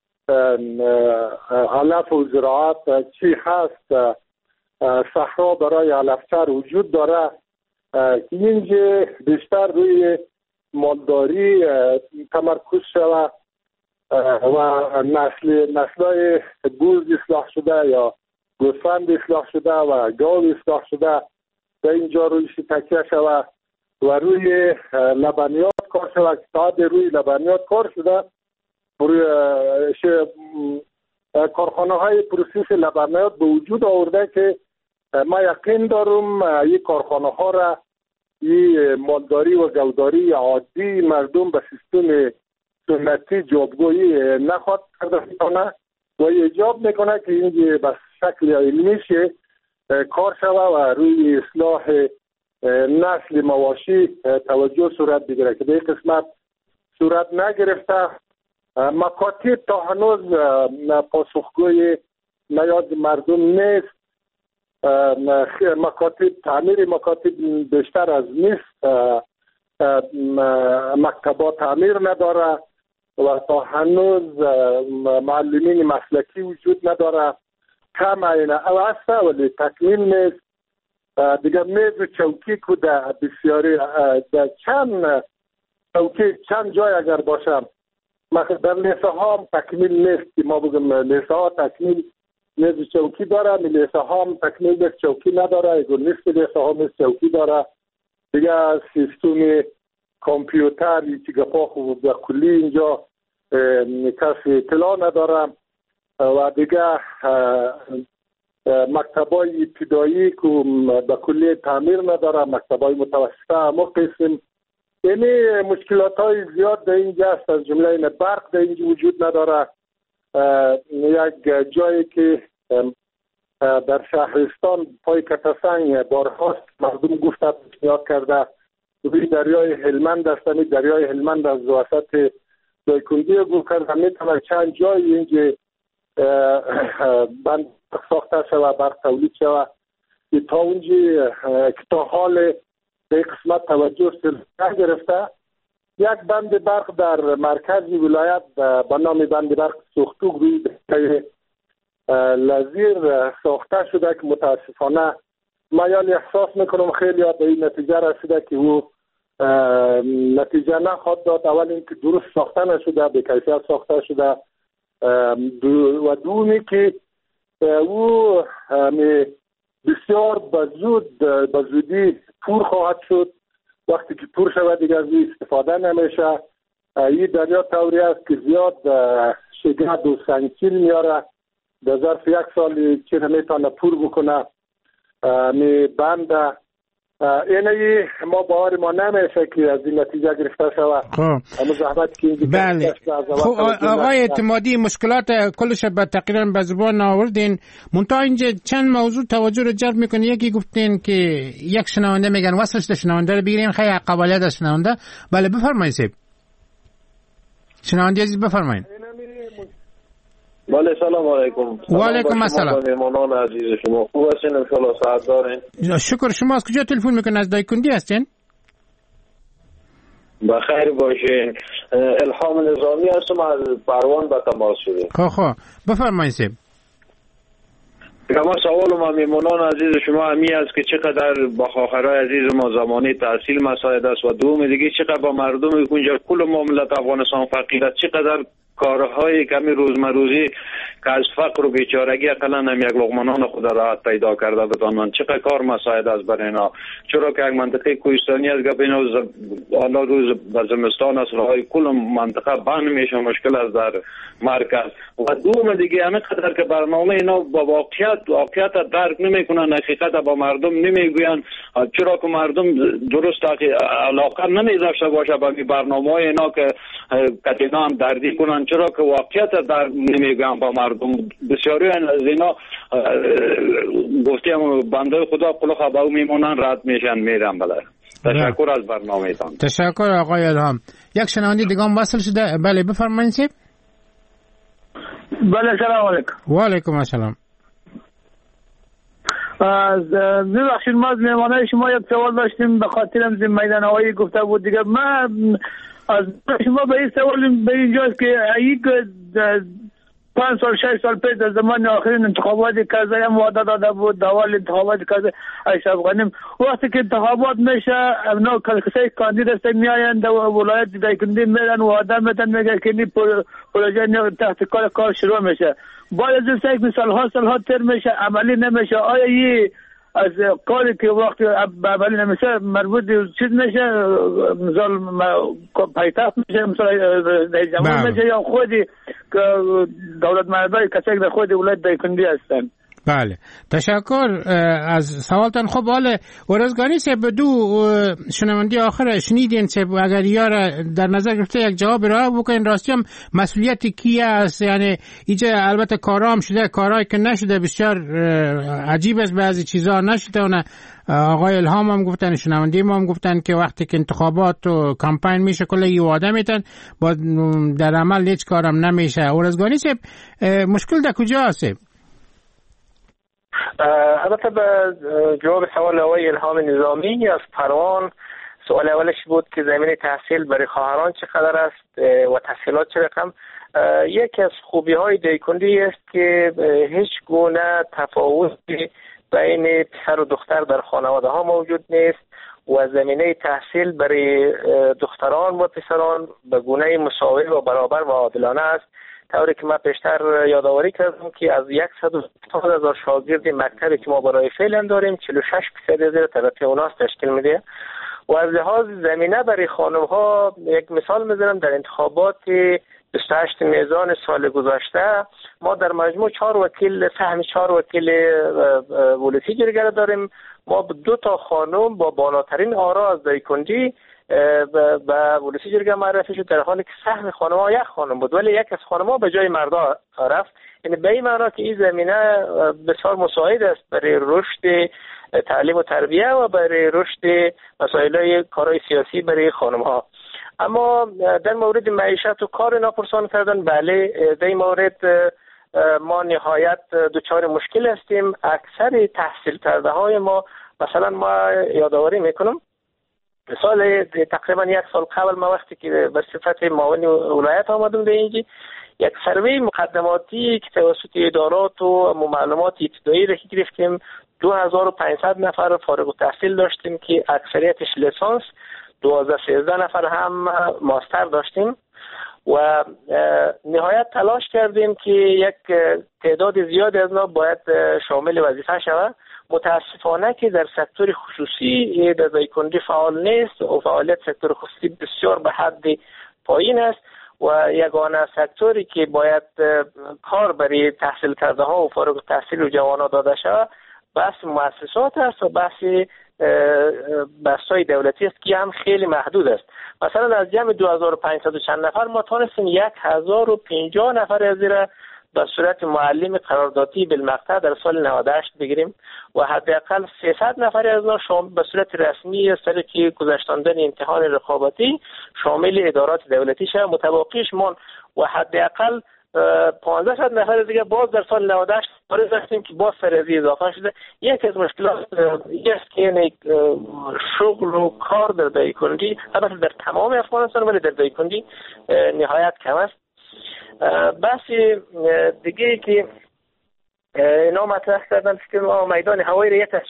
علف و زراعت چی هست، صحرا برای علفچر وجود داره. اینجا بیشتر روی مالداری تمرکز شده و نسل نسلای گوز اصلاح شده یا گوسفند اصلاح شده و گاو اصلاح شده در اینجا رویش تکیه شده و روی لبنیات کار شده. تا روی لبنیات کار شده، روی کارخانه های پروسس لبنیات به وجود آورده که ما یقین دارم این کارخانه ها را این مالداری و گوداری عادی مردم به سیستم سنتی جابگویی نخواد کرده کنه و ایجاب میکنه که اینجا به شکل علمیش کار شده و روی اصلاح نسل مواشی توجه صورت بگیره که به قسمت صورت نگرفته. مکاتب تا هنوز پاسخگوی نیاز مردم نیست. مکاتب، تعمیر مکاتب بیشتر از نیست، مکتبات تعمیر نداره و تا هنوز معلمین مسلکی وجود نداره. کم اینه او هسته ولی تکمیل نیست. دیگه میز و چوکی که در بسیاری چند چوکی چند جای اگر باشم در لیسه ها هم تکمیل نیست که ما بگم لیسه ها تکمیل میز و چوکی داره، لیسه ها هم تکمیل نیست چوکی نداره، اگر نیست لیسه ها میز چوکی داره. دیگه سیستم کامپیوتر که گپا خوب در کلی اینجا کسی اطلاع نداره و دیگه مکتبای ابتدایی که به کلی تعمیر نداره، مکتبای متوسطه همه قسم. یعنی مشکلات های زیاد در اینجا است، از جمله این برق در اینجا وجود نداره. یک جایی که در شهرستان پای کتسنگ بارهاست مردم گفته پیشنهاد کرده روی دریای هلمند است، دریای هلمند از وسط دایکندی گفت کرده میتونه چند جای اینجا بند ساخته شود، برق تولید شود. تا اونجا که تا حال به قسمت توجه نگرفته. یک بند برق در مرکز ولایت به نام بند برق سوختوک روی لذیر ساخته شده که متاسفانه ما یالی احساس میکنم خیلی به این نتیجه رسیده که او نتیجه نخواد داد. اول اینکه درست ساخته نشده، به کیفیت ساخته شده و دومی که او بسیار بزود بزودی پور خواهد شد. وقتی که پور شود دیگه از استفاده نمیشه. این دریا طوری است که زیاد شگرد و سنگچیل میاره، در ظرف یک سال چیره میتونه پور بکنه. می بنده اینه ما باور ما نمیشه که از این نتیجه گرفته شود. اما زحمت که اینجا بله. خب آقای اعتمادی مشکلات کلش به تقریبا به زبان آوردین، منتها اینجا چند موضوع توجه رو جلب میکنه. یکی گفتین که یک شنونده میگن وصلش شنونده رو بگیرین، خیلی قبالیت از شنونده. بله بفرمایید سیب شنونده عزیز بفرمایید. بله سلام علیکم. و علیکم السلام. مهمانان عزیز شما خوب هستین؟ ان شاء الله صحت دارین؟ شکر. شما از کجا تلفن میکنین؟ از دایکندی هستین؟ بخیر باشین. الهام نظامی هستم از پروان به تماس شدیم. خب خب بفرمایید سیب. اما سوال ما مهمانان عزیز شما همی است که چقدر با خواهرای عزیز ما زمانی تحصیل مساعد است و دوم دیگه چقدر با مردم کنجا کل مملکت افغانستان فقیر است، چقدر کارهای کمی روزمروزی که از فقر و بیچارگی اقلا هم یک لقمه نان خود راحت پیدا کرده بتانن. چقدر کار مساعد است برای اینا، چرا که یک منطقه کوهستانی است گپ اینا حالا روز به زمستان است راهی کل منطقه بند میشه، مشکل است در مرکز. و دوم دیگه همه قدر که برنامه اینا با واقعیت واقعیت درک نمیکنن، حقیقت با مردم نمیگوین، چرا که مردم درست علاقه نمیداشته باشه به برنامه های اینا که کتینا هم دردی کنن، چرا که واقعیت درک نمیگوین با مردم. بسیاری از اینا گفتیم بنده خدا قلق با میمونن، رد میشن میرن. بله تشکر از برنامه ایتان. تشکر آقای الهام. یک شنونده دیگه هم وصل شده. بله بفرمایید. بله سلام علیکم. و علیکم السلام. ببخشید ما از مهمانای شما یک سوال داشتیم به خاطر از میدان هوایی گفته بود دیگه. من از شما به این سوال به اینجاست که یک پنج سال شش سال پیش در زمان آخرین انتخابات کازای هم وعده داده بود، دوال انتخابات کازای اشرف غنی، وقتی که انتخابات میشه اونا کسای کاندید است میآیند و ولایت دایکندی میرن وعده میدن میگه که این پروژه تحت کار کار شروع میشه. بعد از اینکه سالها سالها تر میشه عملی نمیشه. آیا این از کاری که وقتی عملی نمیشه مربوط چیز میشه مثلا پایتخت میشه مثلا رئیس جمهور میشه یا خودی دولت مردای کسایی در خود ولایت دایکندی هستن؟ بله تشکر از سوالتان. خب حالا ورزگانی سه به دو شنوندی آخر شنیدین سه اگر یار در نظر گرفته یک جواب راه بکنین راستی هم مسئولیتی کیه است؟ یعنی اینجا البته کارام شده، کارهایی که نشده بسیار عجیب است، بعضی چیزا نشده. و آقای الهام هم گفتن، شنوندی ما هم گفتن که وقتی که انتخابات و کمپین میشه کلی وعده میتن با در عمل هیچ کارم نمیشه. ورزگانی سه مشکل در کجا است؟ البته به جواب سوال آقای الهام نظامی از پروان، سوال اولش بود که زمینه تحصیل برای خواهران چقدر است و تحصیلات چه رقم. یکی از خوبی های دایکندی است که هیچ گونه تفاوتی بین پسر و دختر در خانواده ها موجود نیست و زمینه تحصیل برای دختران و پسران به گونه مساوی و برابر و عادلانه است. طوری که من پیشتر یادآوری کردم که از صد و هفتاد هزار شاگرد مکتبی که ما برای فعلا داریم چهل و شش درصد از طرف اوناس تشکیل میده. و از لحاظ زمینه برای خانم ها یک مثال میزنم، در انتخابات بیست و هشت میزان سال گذشته ما در مجموع چهار وکیل سهم چهار وکیل ولسی جرگه داریم. ما دو تا خانم با بالاترین آرا از دایکندی به ولسی جرگه معرفی شد، در حالی که سهم خانم ها یک خانم بود ولی یک از خانم ها به جای مردا رفت. یعنی به این معنا که این زمینه بسیار مساعد است برای رشد تعلیم و تربیه و برای رشد مسائل کارهای سیاسی برای خانم ها. اما در مورد معیشت و کار ناپرسان کردن، بله در این مورد ما نهایت دچار مشکل هستیم. اکثر تحصیل کرده های ما، مثلا ما یادآوری میکنم سال تقریبا یک سال قبل ما وقتی که به صفت معاون ولایت آمدم به اینجا، یک سروی مقدماتی که توسط ادارات و معلومات ابتدایی را گرفتیم، دو هزار و پانصد نفر فارغ التحصیل داشتیم که اکثریتش لیسانس، دوازده سیزده نفر هم ماستر داشتیم و نهایت تلاش کردیم که یک تعداد زیادی از ما باید شامل وظیفه شود. متاسفانه که در سکتور خصوصی در دایکندی فعال نیست و فعالیت سکتور خصوصی بسیار به حد پایین است و یگانه سکتوری که باید کار برای تحصیل کرده ها و فارغ التحصیل و جوانان داده شود بحث مؤسسات است و بحث بحث‌های دولتی است که هم خیلی محدود است. مثلا از جمع دو هزار و پانصد چند نفر ما تونستیم یک هزار و پنجاه نفر از را به صورت معلم قراردادی بالمقطع در سال نود و هشت بگیریم و حداقل سیصد نفر از آنها به صورت رسمی از طریق گذشتاندن امتحان رقابتی شامل ادارات دولتی شد. متبقیش من و حداقل پانزده نفر دیگه باز در سال نود و هشت وارد داشتیم که باز سرازی اضافه شده. یک از مشکلات است که شغل و کار در دایکندی، البته در تمام افغانستان ولی در دایکندی نهایت کم است. بحث دیگه که اینا مطرح کردن که میدان هوایی را یک از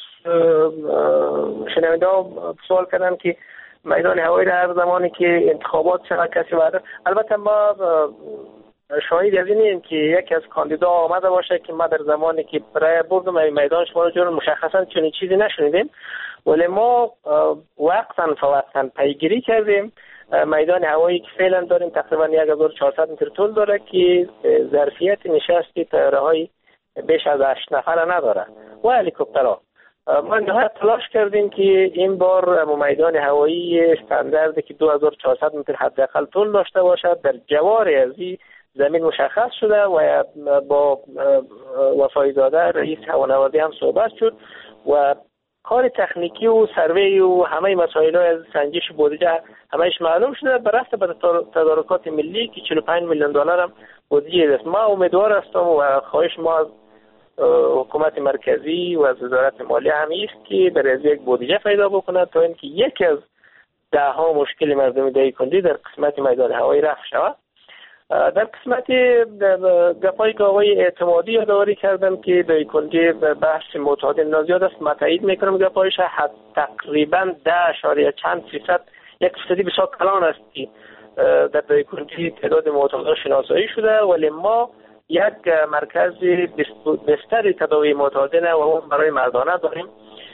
شنونده ها سوال کردن که میدان هوایی را هر زمانی که انتخابات چقدر کسی وارد. البته ما شاهد از اینیم که یکی از کاندیدا آمده باشه که ما در زمانی که برای بردم این میدان شما رو مشخصا چنین چیزی نشنیدیم، ولی ما وقتا فوقتا پیگیری کردیم. میدان هوایی که فعلا داریم تقریبا هزار و چهارصد متر طول داره که ظرفیت نشست طیاره‌های بیش از هشت نفر نداره و هلیکوپترها. ما نهایت تلاش کردیم که این بار میدان هوایی استانداردی که دو هزار و چهارصد متر حداقل طول داشته باشد در جوار از این زمین مشخص شده و با وفای زاده رئیس هوانوردی هم صحبت شد و کار تکنیکی و سروی و همه مسائل از سنجش بودجه همهش معلوم شده. برفت به تدارکات ملی که چهل و پنج میلیون دلار هم بودجه است. ما امیدوار هستم و خواهش ما از حکومت مرکزی و از وزارت مالیه هم است که برای یک بودجه پیدا بکنه تا اینکه یکی از ده ها مشکل مردم دهی‌کندی در قسمت میدان هوایی رفع شود. در قسمت گپایی که آقای اعتمادی یادآوری کردم که دهی‌کندی بحث معتادین نازیاد است، من تایید میکنم گپایش. حد تقریبا ده اشاریه چند فیصد، یک فیصدی بسیار کلان است که در دهی‌کندی تعداد معتادان شناسایی شده، ولی ما یک مرکز بستر تداوی معتادین و اون برای مردانه داریم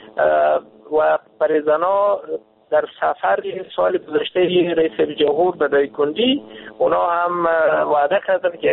و برای زنا در سفر سال گذشته رئیس جمهور به دهی‌کندی اونا هم وعده کردن که یک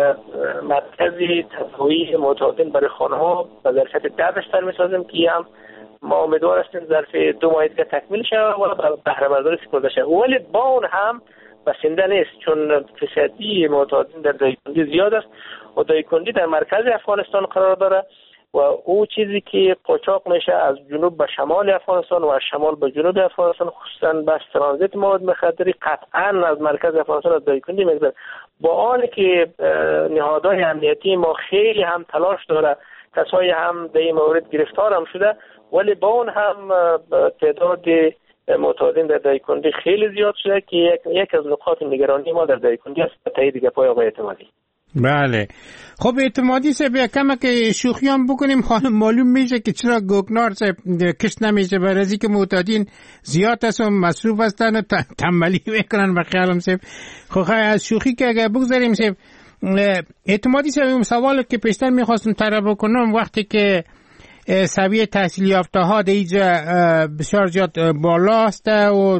مرکزی تداوی معتادین برای خانه‌ها به ظرفیت ده بستر می‌سازیم که هم ما امیدوار هستیم ظرف دو ماه دیگه تکمیل شود و بهره برداری سپرده شود. ولی با اون هم بسنده نیست، چون فیصدی معتادین در دهی‌کندی زیاد است و دهی‌کندی در مرکز افغانستان قرار داره و او چیزی که قاچاق میشه از جنوب به شمال افغانستان و از شمال به جنوب افغانستان، خصوصا بس ترانزیت مواد مخدری قطعا از مرکز افغانستان از دهی‌کندی میگذره. با آنی که نهادهای امنیتی ما خیلی هم تلاش داره، کسایی هم در این مورد گرفتار هم شده، ولی با اون هم تعداد معتادین در دهی‌کندی خیلی زیاد شده که یک, یک از نقاط نگرانی ما در دهی‌کندی است. به تایید گپای آقای اعتمادی. بله خب اعتمادی صاحب کمه که شوخیان بکنیم، خانم معلوم میشه که چرا گوگنار صاحب کش نمیشه، برای از اینکه معتادین زیاد است و مصروف هستن و تنبلی میکنن به خیالم صاحب. خب از شوخی که اگر بگذاریم صاحب، اعتمادی صاحب اون سوال که پیشتر میخواستم طرح بکنم، وقتی که سویه تحصیل یافته ها در اینجا بسیار زیاد بالا است و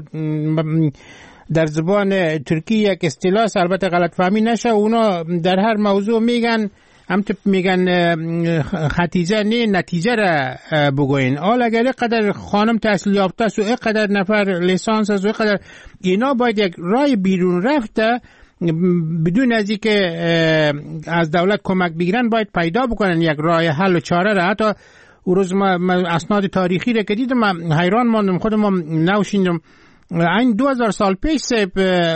در زبان ترکی یک اصطلاح البته غلط فهمی نشه، اونا در هر موضوع میگن هم میگن خطیجه نه نتیجه را بگوین. حال اگر قدر خانم تحصیل یافته است و قدر نفر لیسانس است و قدر اینا باید یک راه بیرون رفته بدون از اینکه از دولت کمک بگیرن باید پیدا بکنن یک راه حل و چاره را. حتی اون روز ما اسناد تاریخی را که دیدم من حیران ماندم، خودم هم نوشیندم. این دو هزار سال پیش سب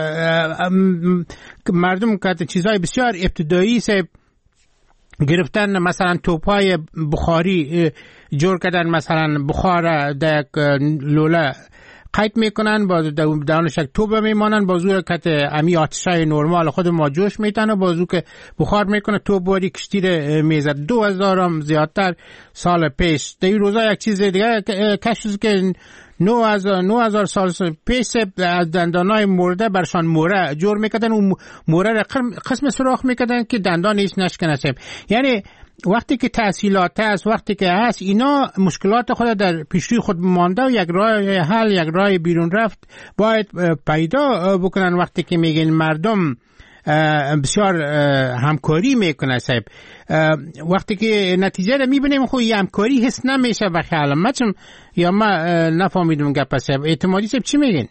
مردم که چیزای بسیار ابتدایی سب گرفتن، مثلا توپای بخاری جور کردن، مثلا بخار در لوله قید میکنن، با دانش یک توپ میمانن، با زور کت امی آتشای نرمال خود ما جوش میتن و با زور که بخار میکنه توپ باری کشتی رو میزد. دو هزار هم زیادتر سال پیش در این روزا یک چیز دیگه کشف که نو هزار سال پیش از دندانای مرده برشان موره جور میکردن و موره را قسم سراخ میکردن که دندان ایش نشکنه. یعنی وقتی که تحصیلات هست، وقتی که هست، اینا مشکلات خود در پیشروی خود مانده و یک راه حل، یک راه بیرون رفت باید پیدا بکنن. وقتی که میگن مردم بسیار همکاری میکنه صاحب، وقتی که نتیجه رو میبینیم خب یه همکاری حس نمیشه به خیالم. من چون یا ما نفهمیدم گپ صاحب، اعتمادی صاحب چی میگین؟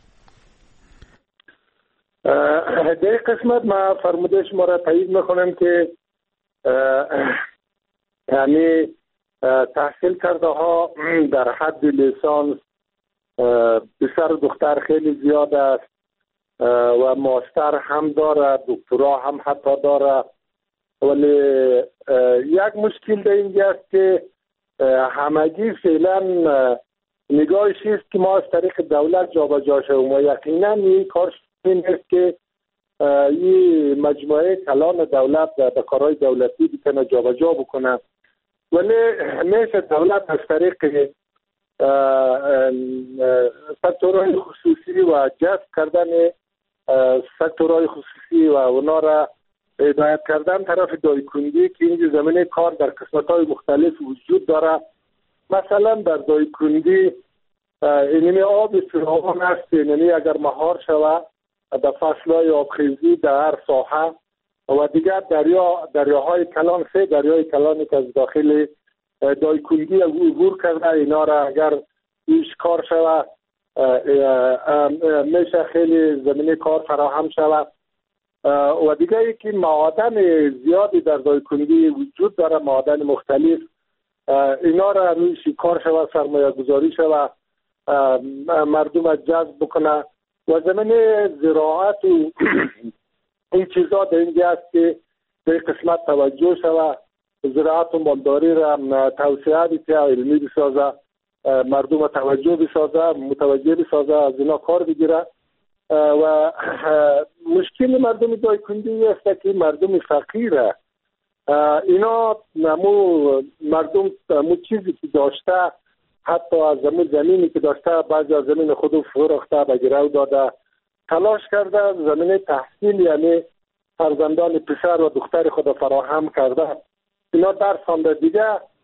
در قسمت ما فرموده شما را تایید میکنم که یعنی تحصیل کرده ها در حد لیسانس پسر دختر خیلی زیاد است و ماستر هم داره، دکترا هم حتی داره. ولی یک مشکل در اینجا است که همگی فعلا نگاهش است که ما از طریق دولت جابجا شویم و یقینا این کار این است که این مجموعه کلان دولت به کارهای دولتی بتونه جابجا بکنه. ولی میشه دولت از طریق سکتورهای خصوصی و جذب کردن سکتورهای خصوصی و اونا را هدایت کردن طرف دایکندی که اینجا زمینه کار در قسمت‌های مختلف وجود داره. مثلا در دایکندی اینمی آب فراوان است، اینمی اگر مهار شود در فصلهای آبخیزی در هر ساحه و دیگر دریا دریاهای کلان، سه دریای کلانی که از داخل دایکندی عبور کرده، اینا را اگر ایش کار شود میشه خیلی زمینه کار فراهم شود. و دیگه ای که معادن زیادی در دایکندی وجود داره، معادن مختلف، اینا را روی کار شود، سرمایه گذاری شود، مردم جذب بکنه و زمینه زراعت و این چیزا در اینجا است که به قسمت توجه شود، زراعت و مالداری را توسعه بیته، علمی بسازه، مردم توجه بسازه، متوجه بسازه، از اینا کار بگیره. و مشکل مردم دایکندی است که مردم فقیره، اینا مو مردم مو چیزی که داشته، حتی از زمین زمینی که داشته بعضی از زمین خود فروخته به گرو داده، تلاش کرده زمین تحصیل یعنی فرزندان پسر و دختر خود فراهم کرده، اینا در خانده دیگه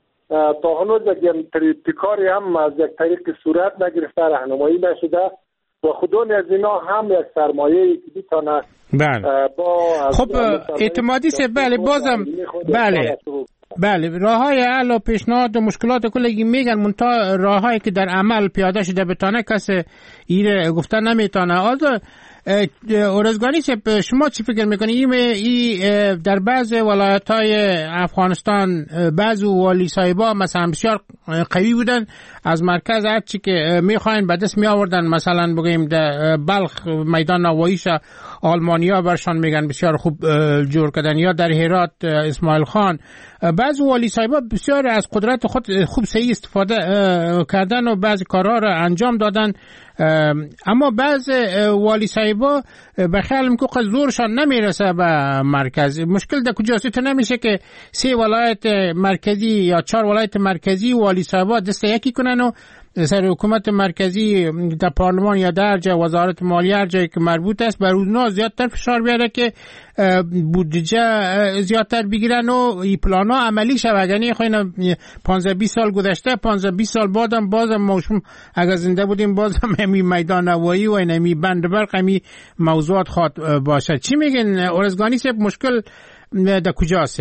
تا هنوز یک کاری هم از یک طریق صورت نگرفته، راهنمایی نشده و خودون از اینا هم یک سرمایه‌ای که بیتانه بله. با خب اعتمادی سه بله بازم بله بله راه های حل و پیشنهاد و مشکلات کلگی میگن، منتها راه هایی که در عمل پیاده شده بتانه کسی ایره گفتن نمیتانه. آزا اورزگانی سه شما چی فکر میکنی؟ این در بعض ولایت های افغانستان بعض والی صاحبا مثلا بسیار قوی بودن، از مرکز هر چی که میخواین به دست می آوردن، مثلا بگیم در بلخ میدان نواییش آلمانیا برشان میگن بسیار خوب جور کردن، یا در هرات اسماعیل خان. بعض والی صاحبا بسیار از قدرت خود خوب صحیح استفاده کردن و بعض کارها را انجام دادن، اما بعض والی صاحبا به خیال میکنه زورشان نمیرسه به مرکز. مشکل در کجاست؟ تو نمیشه که سه ولایت مرکزی یا چهار ولایت مرکزی والی صاحبا دست یکی کنن و سر حکومت مرکزی در پارلمان یا در جای وزارت مالیه هر جایی که مربوط است بر اونها زیادتر فشار بیاره که بودجه زیادتر بگیرن و این پلان ها عملی شود. یعنی خواهیم پانزده بیست سال گذشته، پانزده بیست سال بعدم بازم موشم اگر زنده بودیم بازم همی میدان نوایی و این همی بند برق همی موضوعات خواد باشه. چی میگن اورزگانی صاحب؟ مشکل در کجاست؟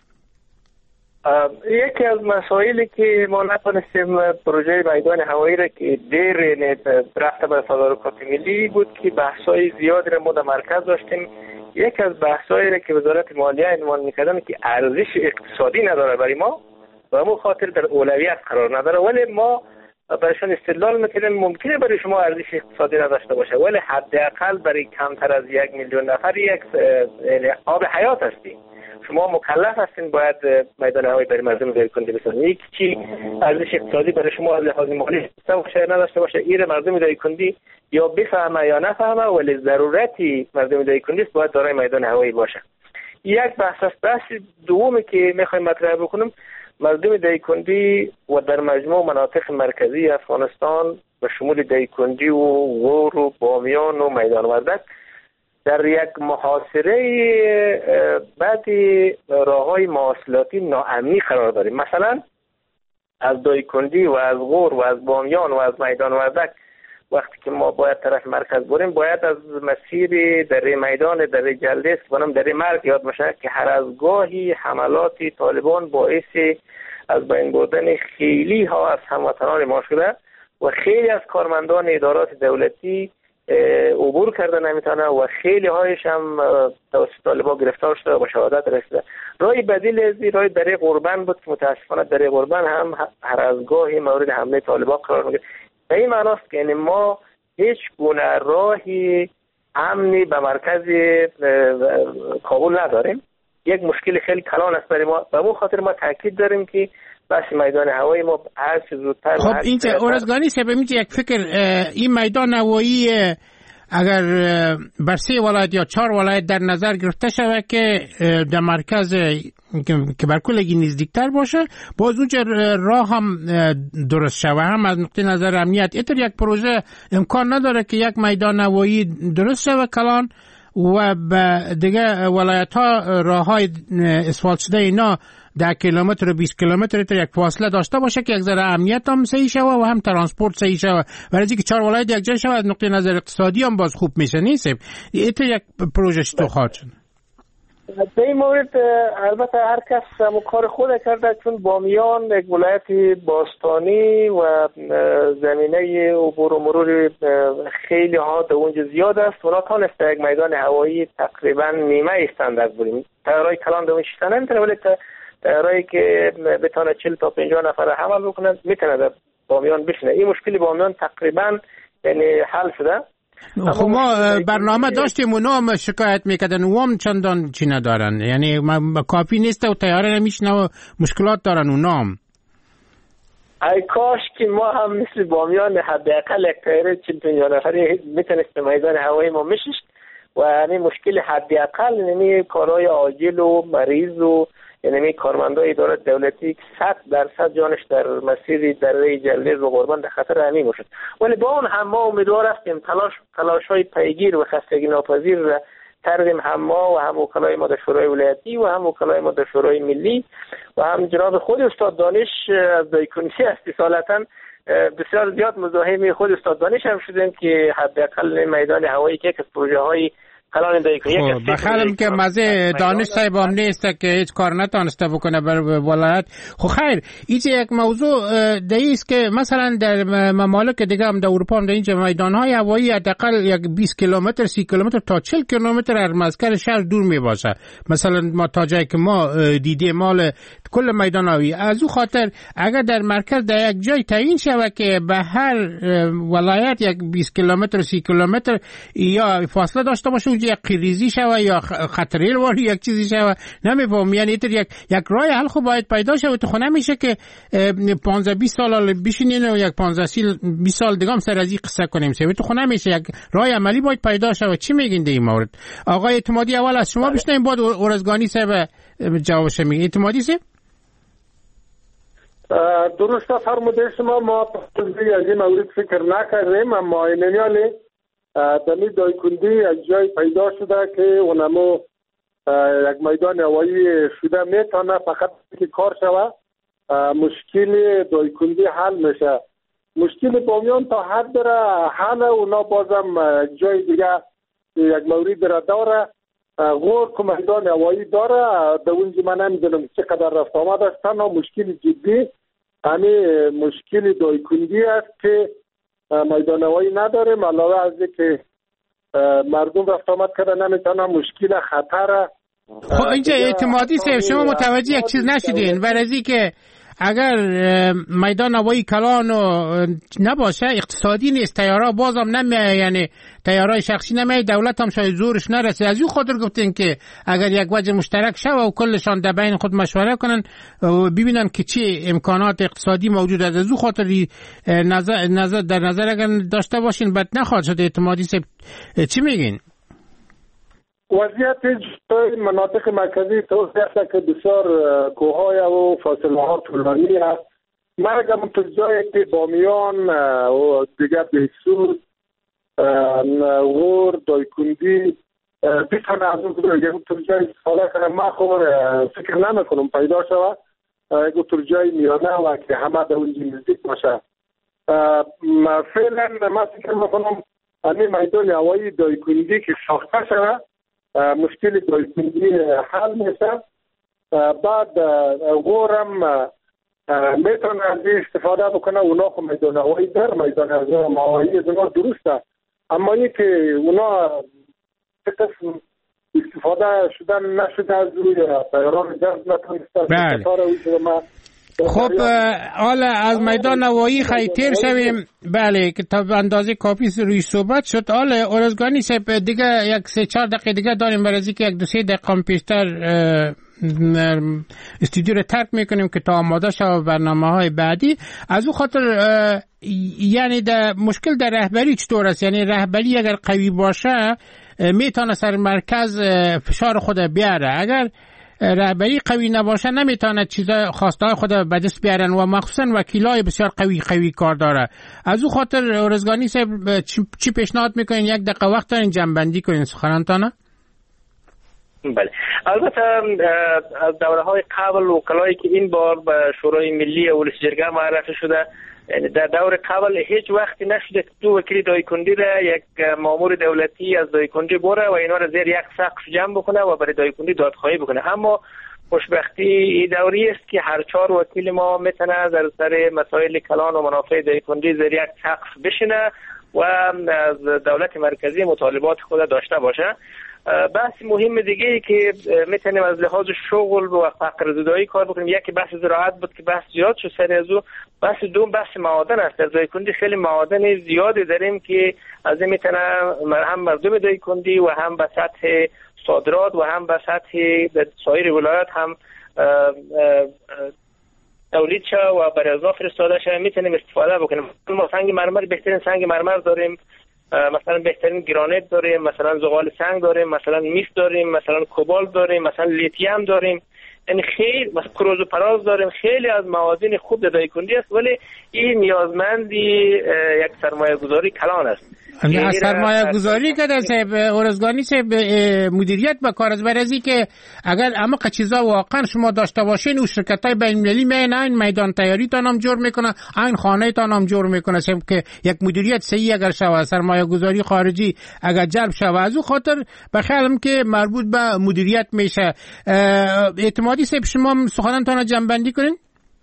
یکی از مسائلی که ما نتونستیم پروژه میدان هوایی را که دیر رفته به تدارکات ملی بود که بحث‌های زیادی را ما در مرکز داشتیم. یکی از بحث‌هایی را که وزارت مالیه عنوان می‌کردن که ارزش اقتصادی نداره برای ما و همون خاطر در اولویت قرار نداره، ولی ما برایشان استدلال می‌کردیم ممکنه برای شما ارزش اقتصادی نداشته باشه ولی حداقل برای کمتر از یک میلیون نفر یک آب حیات هستی، شما مکلف هستین باید میدان هوایی برای مردم دایکندی بسازید. یک چی ارزش اقتصادی برای شما از لحاظ مالی داشته باشه نداشته باشه، این مردم دایکندی یا بفهمه یا نفهمه ولی ضرورتی مردم دایکندی است باید دارای میدان هوایی باشه. یک بحث است. بحث دومی که میخوایم مطرح بکنم، مردم دایکندی و در مجموع مناطق مرکزی افغانستان به شمول دایکندی و غور و بامیان و میدان وردک در یک محاصره بعضی راه‌های مواصلاتی ناامنی قرار داریم. مثلا از دایکندی و از غور و از بامیان و از میدان وردک وقتی که ما باید طرف مرکز بریم باید از مسیر در میدان در جلدیس بنام در مرگ یاد باشه که هر از گاهی حملات طالبان باعث از بین بردن خیلی ها از هموطنان ما شده و خیلی از کارمندان ادارات دولتی عبور کرده نمیتونه و خیلی هایش هم توسط طالبان گرفتار شده و به شهادت رسیده. راه بدیل از راه دره قربان بود که متاسفانه دره قربان هم هر از گاهی مورد حمله طالبان قرار میگیره. به این معناست که یعنی ما هیچ گونه راهی امنی به مرکز کابل نداریم. یک مشکل خیلی کلان است برای ما. به اون خاطر ما تاکید داریم که بس میدان هوایی ما هر چه زودتر. خب این اورزگانی سبب میشه یک فکر این میدان هوایی اگر بر سه ولایت یا چهار ولایت در نظر گرفته شود که در مرکز که بر کلگی نزدیکتر باشه باز اونجا راه هم درست شود هم از نقطه نظر امنیت. اینطور یک پروژه امکان نداره که یک میدان هوایی درست شود کلان و دیگه ولایت ها راه های اسفالت شده اینا ده کیلومتر و بیست کیلومتر تا یک فاصله داشته باشه که یک ذره امنیت هم صحیح شوه و هم ترانسپورت صحیح شوه. برای اینکه چهار ولایت یک جا شوه از نقطه نظر اقتصادی هم باز خوب میشه نیست. این یک پروژه تو خواهد شد. در این مورد البته هر کس هم کار خود کرده، چون بامیان یک ولایت باستانی و زمینه عبور و مرور خیلی ها در اونجا زیاد است. اونا تانست یک میدان هوایی تقریبا نیمه استاندارد بودیم. تیارای کلان دوم شیطانه میتونه، ولی تیارایی که بتانه چهل تا پنجاه نفر حمل بکنند میتونه در بامیان بشینه. این مشکلی بامیان تقریبا یعنی حل شده. خب ما برنامه داشتیم اونا هم شکایت میکردن و هم چندان چی ندارن، یعنی کافی نیست و تیاره نمیشنه و مشکلات دارن اونا هم. ای کاش که ما هم مثل بامیان حداقل یک تیاره چهل پنجاه نفری میتونست میدان هوایی ما میشش و یعنی مشکل حداقل یعنی کارهای عاجل و مریض و یعنی کارمندای اداره دولتی صد درصد جانش در مسیر دره جلیل و قربان در خطر همین باشد. ولی با اون هم ما امیدوار هستیم تلاش تلاش های پیگیر و خستگی ناپذیر را کردیم، هم ما و هم وکلای ما در شورای ولایتی و هم وکلای ما در شورای ملی و هم جناب خود استاد دانش از دایکنی است. اصالتا بسیار زیاد مزاحم خود استاد دانش هم شدیم که حداقل میدان هوایی که از پروژه های خب بخیرم که مزه دانش صاحب هم نیست که هیچ کار نتانسته بکنه بر ولایت. خب خیر ایچه یک موضوع دیست که مثلا در ممالک دیگه هم در اروپا هم در اینجا میدانهای هوایی حداقل یک بیست کیلومتر سی کیلومتر تا چهل کیلومتر از مرکز شهر دور می باشه. مثلا ما تا جایی که ما دیده مال کل میدان هوایی از او خاطر اگر در مرکز در یک جای تعیین شود که به هر ولایت یک بیست کیلومتر سی کیلومتر یا فاصله داشته باشه یک قریزی شوه یا خطریل واری یک چیزی شوه نمیفهم، یعنی یک یک راه حل خوب باید پیدا شوه. تو خونه میشه که پانزده بیست سال بشینین و یک پانزده بیست سال دیگه هم سر از این قصه کنیم سه تو خونه میشه یک راه عملی باید پیدا شوه. چی میگین در این مورد؟ آقای اعتمادی اول از شما بشنویم بعد اورزگانی صاحب جوابش میگه. اعتمادی صاحب درست فرموده شما، ما از این مورد فکر نکردیم، اما اینیالی دمی دایکندی از جای پیدا شده که اونمو یک میدان هوایی شده میتونه فقط که کار شوه مشکل دایکندی حل میشه. مشکل بامیان تا حد داره حل اونا بازم جای دیگه یک مورد را داره غور که میدان هوایی داره در اونجا من نمیدونم چقدر رفت آمد است. تنها مشکل جدی همین مشکل دایکندی است که میدان هوایی نداریم. علاوه از که مردم رفت آمد کردن نمیتونن مشکل خطر. خب اینجا اعتمادی صاحب شما متوجه یک چیز نشدین برای که اگر میدان هوایی کلان نباشه اقتصادی نیست، تیارا بازم نمیه، یعنی تیارای شخصی نمیه، دولت هم شاید زورش نرسه. از این خاطر گفتین که اگر یک وجه مشترک شوه و کلشان در بین خود مشوره کنن و ببینن که چی امکانات اقتصادی موجود است. از این خاطر نظر, نظر در نظر اگر داشته باشین بد نخواهد شد. اعتمادی صاحب چی میگین؟ وضعیت مناطق مرکزی توسعه است که بسیار کوههای و فاصله ها طولانی است. مرگم تو جایی که بامیان و دیگر بهسود غور دایکندی بیتانه از اون گفتم تو جای استفاده کنم. من خور فکر نمی کنم پیدا شود اگه تو جای میانه و که همه در اونجا نزدیک باشه. فعلا من فکر میکنم همین میدان هوایی دایکندی که ساخته شود مشکل دایکندی حل میشه. بعد غورم میتونه از استفاده بکنه. اونا خب میدان هوایی در میدان هوایی از اونا درسته، اما این که اونا قسم استفاده شدن نشده از روی تیاران جذب نتونسته. بله خب حالا از میدان هوایی خیلی تیر شویم. بله که تا اندازه کافی روی صحبت شد. حالا اورزگانی صاحب دیگه یک سه چهار دقیقه دیگه داریم برای که یک دو سه دقیقه پیشتر استودیو رو ترک میکنیم که تا آماده شد برنامه های بعدی. از او خاطر یعنی در مشکل در رهبری چطور است؟ یعنی رهبری اگر قوی باشه میتونه سر مرکز فشار خود بیاره، اگر رهبری قوی نباشه نمیتونه چیزا خواستای خود به دست بیارن و مخصوصا وکیلای بسیار قوی قوی کار داره. از او خاطر اورزگانی صاحب چی پیشنهاد میکنین؟ یک دقیقه وقت دارین جنبندی کنین سخنانتانه. بله، البته از دوره های قبل وکلایی که این بار به شورای ملی و رئیس جمهور معرفی شده، در دور قبل هیچ وقتی نشده که دو وکیل دایکندی را یک مامور دولتی از دایکندی بره و اینا را زیر یک سقف جمع بکنه و برای دایکندی دادخواهی بکنه. اما خوشبختی این دوری است که هر چهار وکیل ما میتونه در سر مسائل کلان و منافع دایکندی زیر یک سقف بشینه و از دولت مرکزی مطالبات خود داشته باشه. بحث مهم دیگه ای که میتونیم از لحاظ شغل و فقر زدایی کار بکنیم، یکی بحث زراعت بود که بحث زیاد شد سر از او. بحث دوم بحث معادن است. در دایکندی خیلی معادن زیادی داریم که از این میتونه هم مردم دایکندی و هم به سطح صادرات و هم به سطح سایر ولایات هم تولید شه و برای اضافه فرستاده شه، میتونیم استفاده بکنیم. ما سنگ مرمر، بهترین سنگ مرمر داریم، مثلا بهترین گرانیت داریم، مثلا زغال سنگ داریم، مثلا میس داریم، مثلا کوبالت داریم، مثلا لیتیم داریم، یعنی خیلی مثلا کروز و پراز داریم. خیلی از موازین خوب در دایکندی است، ولی این نیازمندی یک سرمایه گذاری کلان است. از سرمایه گذاری که در صاحب ارزگانی صاحب مدیریت با کار از برازی که اگر اما چیزا واقعا شما داشته باشین و شرکت های بین المللی میان این میدان تیاری تان هم جور میکنه، این خانه تان هم جور میکنه که یک مدیریت صحیح اگر شود، سرمایه گذاری خارجی اگر جلب شود، از او خاطر بخیالم که مربوط به مدیریت میشه. اعتمادی صاحب شما سخنانتان جنبندی کنین.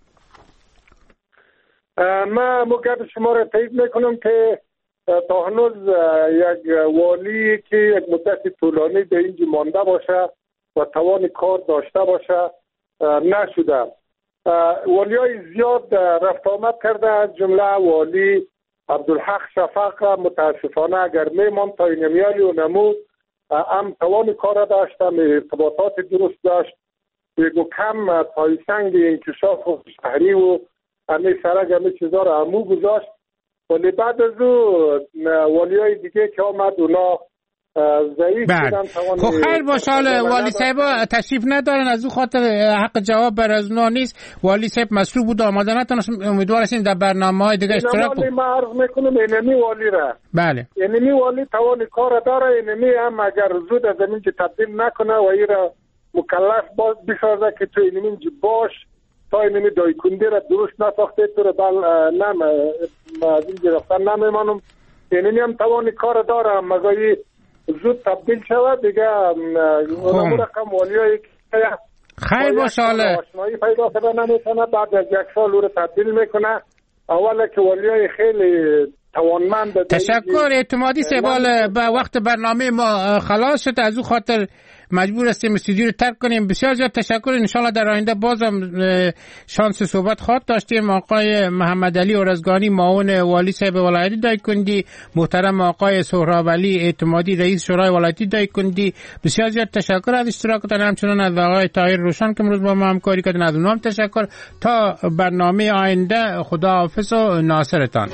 من مقدر شما را تایید میکنم که تا هنوز یک والی که یک مدت طولانی به اینجا مانده باشه و توان کار داشته باشه نشده. والی های زیاد رفت آمد کرده، از جمله والی عبدالحق شفق متاسفانه اگر میمان تا این میاری و نمو هم توان کار داشت، هم ارتباطات درست داشت، بگو کم پای سنگ انکشاف و شهری و همه سرک همه چیزا را همو گذاشت. ولی بعد از او والی های دیگه که آمد اونا ضعیف بودن. خب خیر باشه، حالا والی صاحب تشریف ندارن، از او خاطر حق جواب بر از اونا نیست. والی صاحب مسئول بود آمده نتونست، امیدوار هستیم در برنامه های دیگه اشتراک کنیم. من عرض میکنم اینمی والی را، بله اینمی والی توان کار داره، اینمی هم اگر زود از اینجا تبدیل نکنه و این را مکلف باز بسازه که تو اینمی باش تا اینمی دایکندی را درست نساخته تو را بل نم از این گرفتن نمیمانم. اینمی هم توان کار داره، مگه زود تبدیل شود دیگه. اون رقم والی هایی که خیر باشه، حالا آشنایی پیدا کرده نمیتونه، بعد از یک سال او را تبدیل میکنه. اولا که والی های خیلی توانمند. تشکر اعتمادی سبال به وقت برنامه ما خلاص شد، از او خاطر مجبور هستیم استودیو رو ترک کنیم. بسیار زیاد تشکر. انشالله در آینده بازم شانس صحبت خواهد داشتیم. آقای محمد علی ارزگانی معاون والی صاحب ولایت دایکندی، محترم آقای سهراب علی اعتمادی رئیس شورای ولایتی دایکندی، بسیار زیاد تشکر از اشتراکتان. همچنان از آقای طاهر روشن که امروز با ما همکاری کردن، از اونها هم تشکر. تا برنامه آینده خداحافظ و ناصرتان.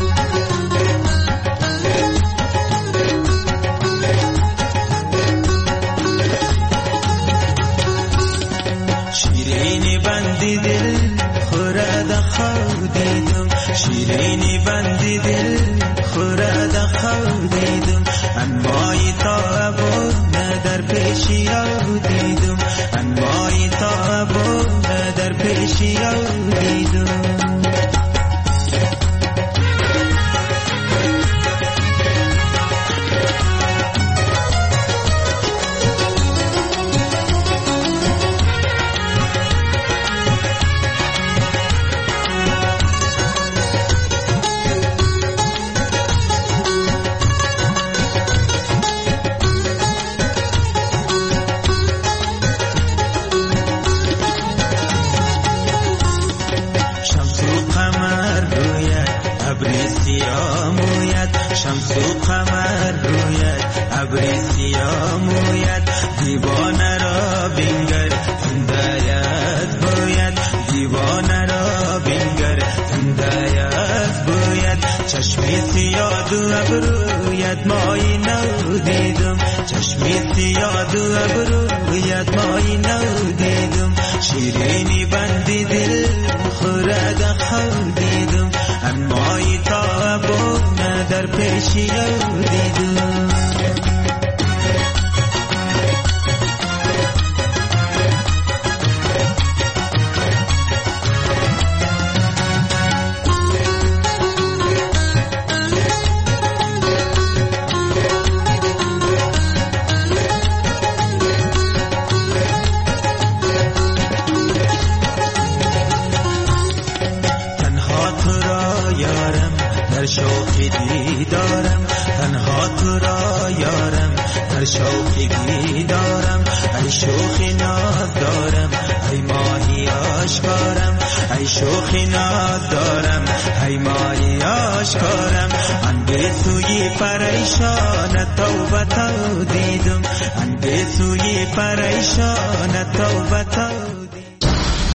شیرینی بندی دل خورد خودیدم، شیرینی بندی دل خورد خودیدم، انوای تابو در پیشی دیدم، انوای تابو در پیشی دیدم. شمس و قمر رویت ابری سیاه مویت، دیوانه را بینگر تندایت باید، دیوانه را بینگر تندایت باید. چشمی سیاد و ابرویت مایی نو دیدم، چشمی سیاد و ابرویت مایی نو دیدم. شیرینی بندی دل خورد خود دیدم، انمایی تابو در پیشی دیدم. ای شوخی ندارم ای مای آشکارم ان به سوی پریشان توبه تو دیدم ان به سوی پریشان توبه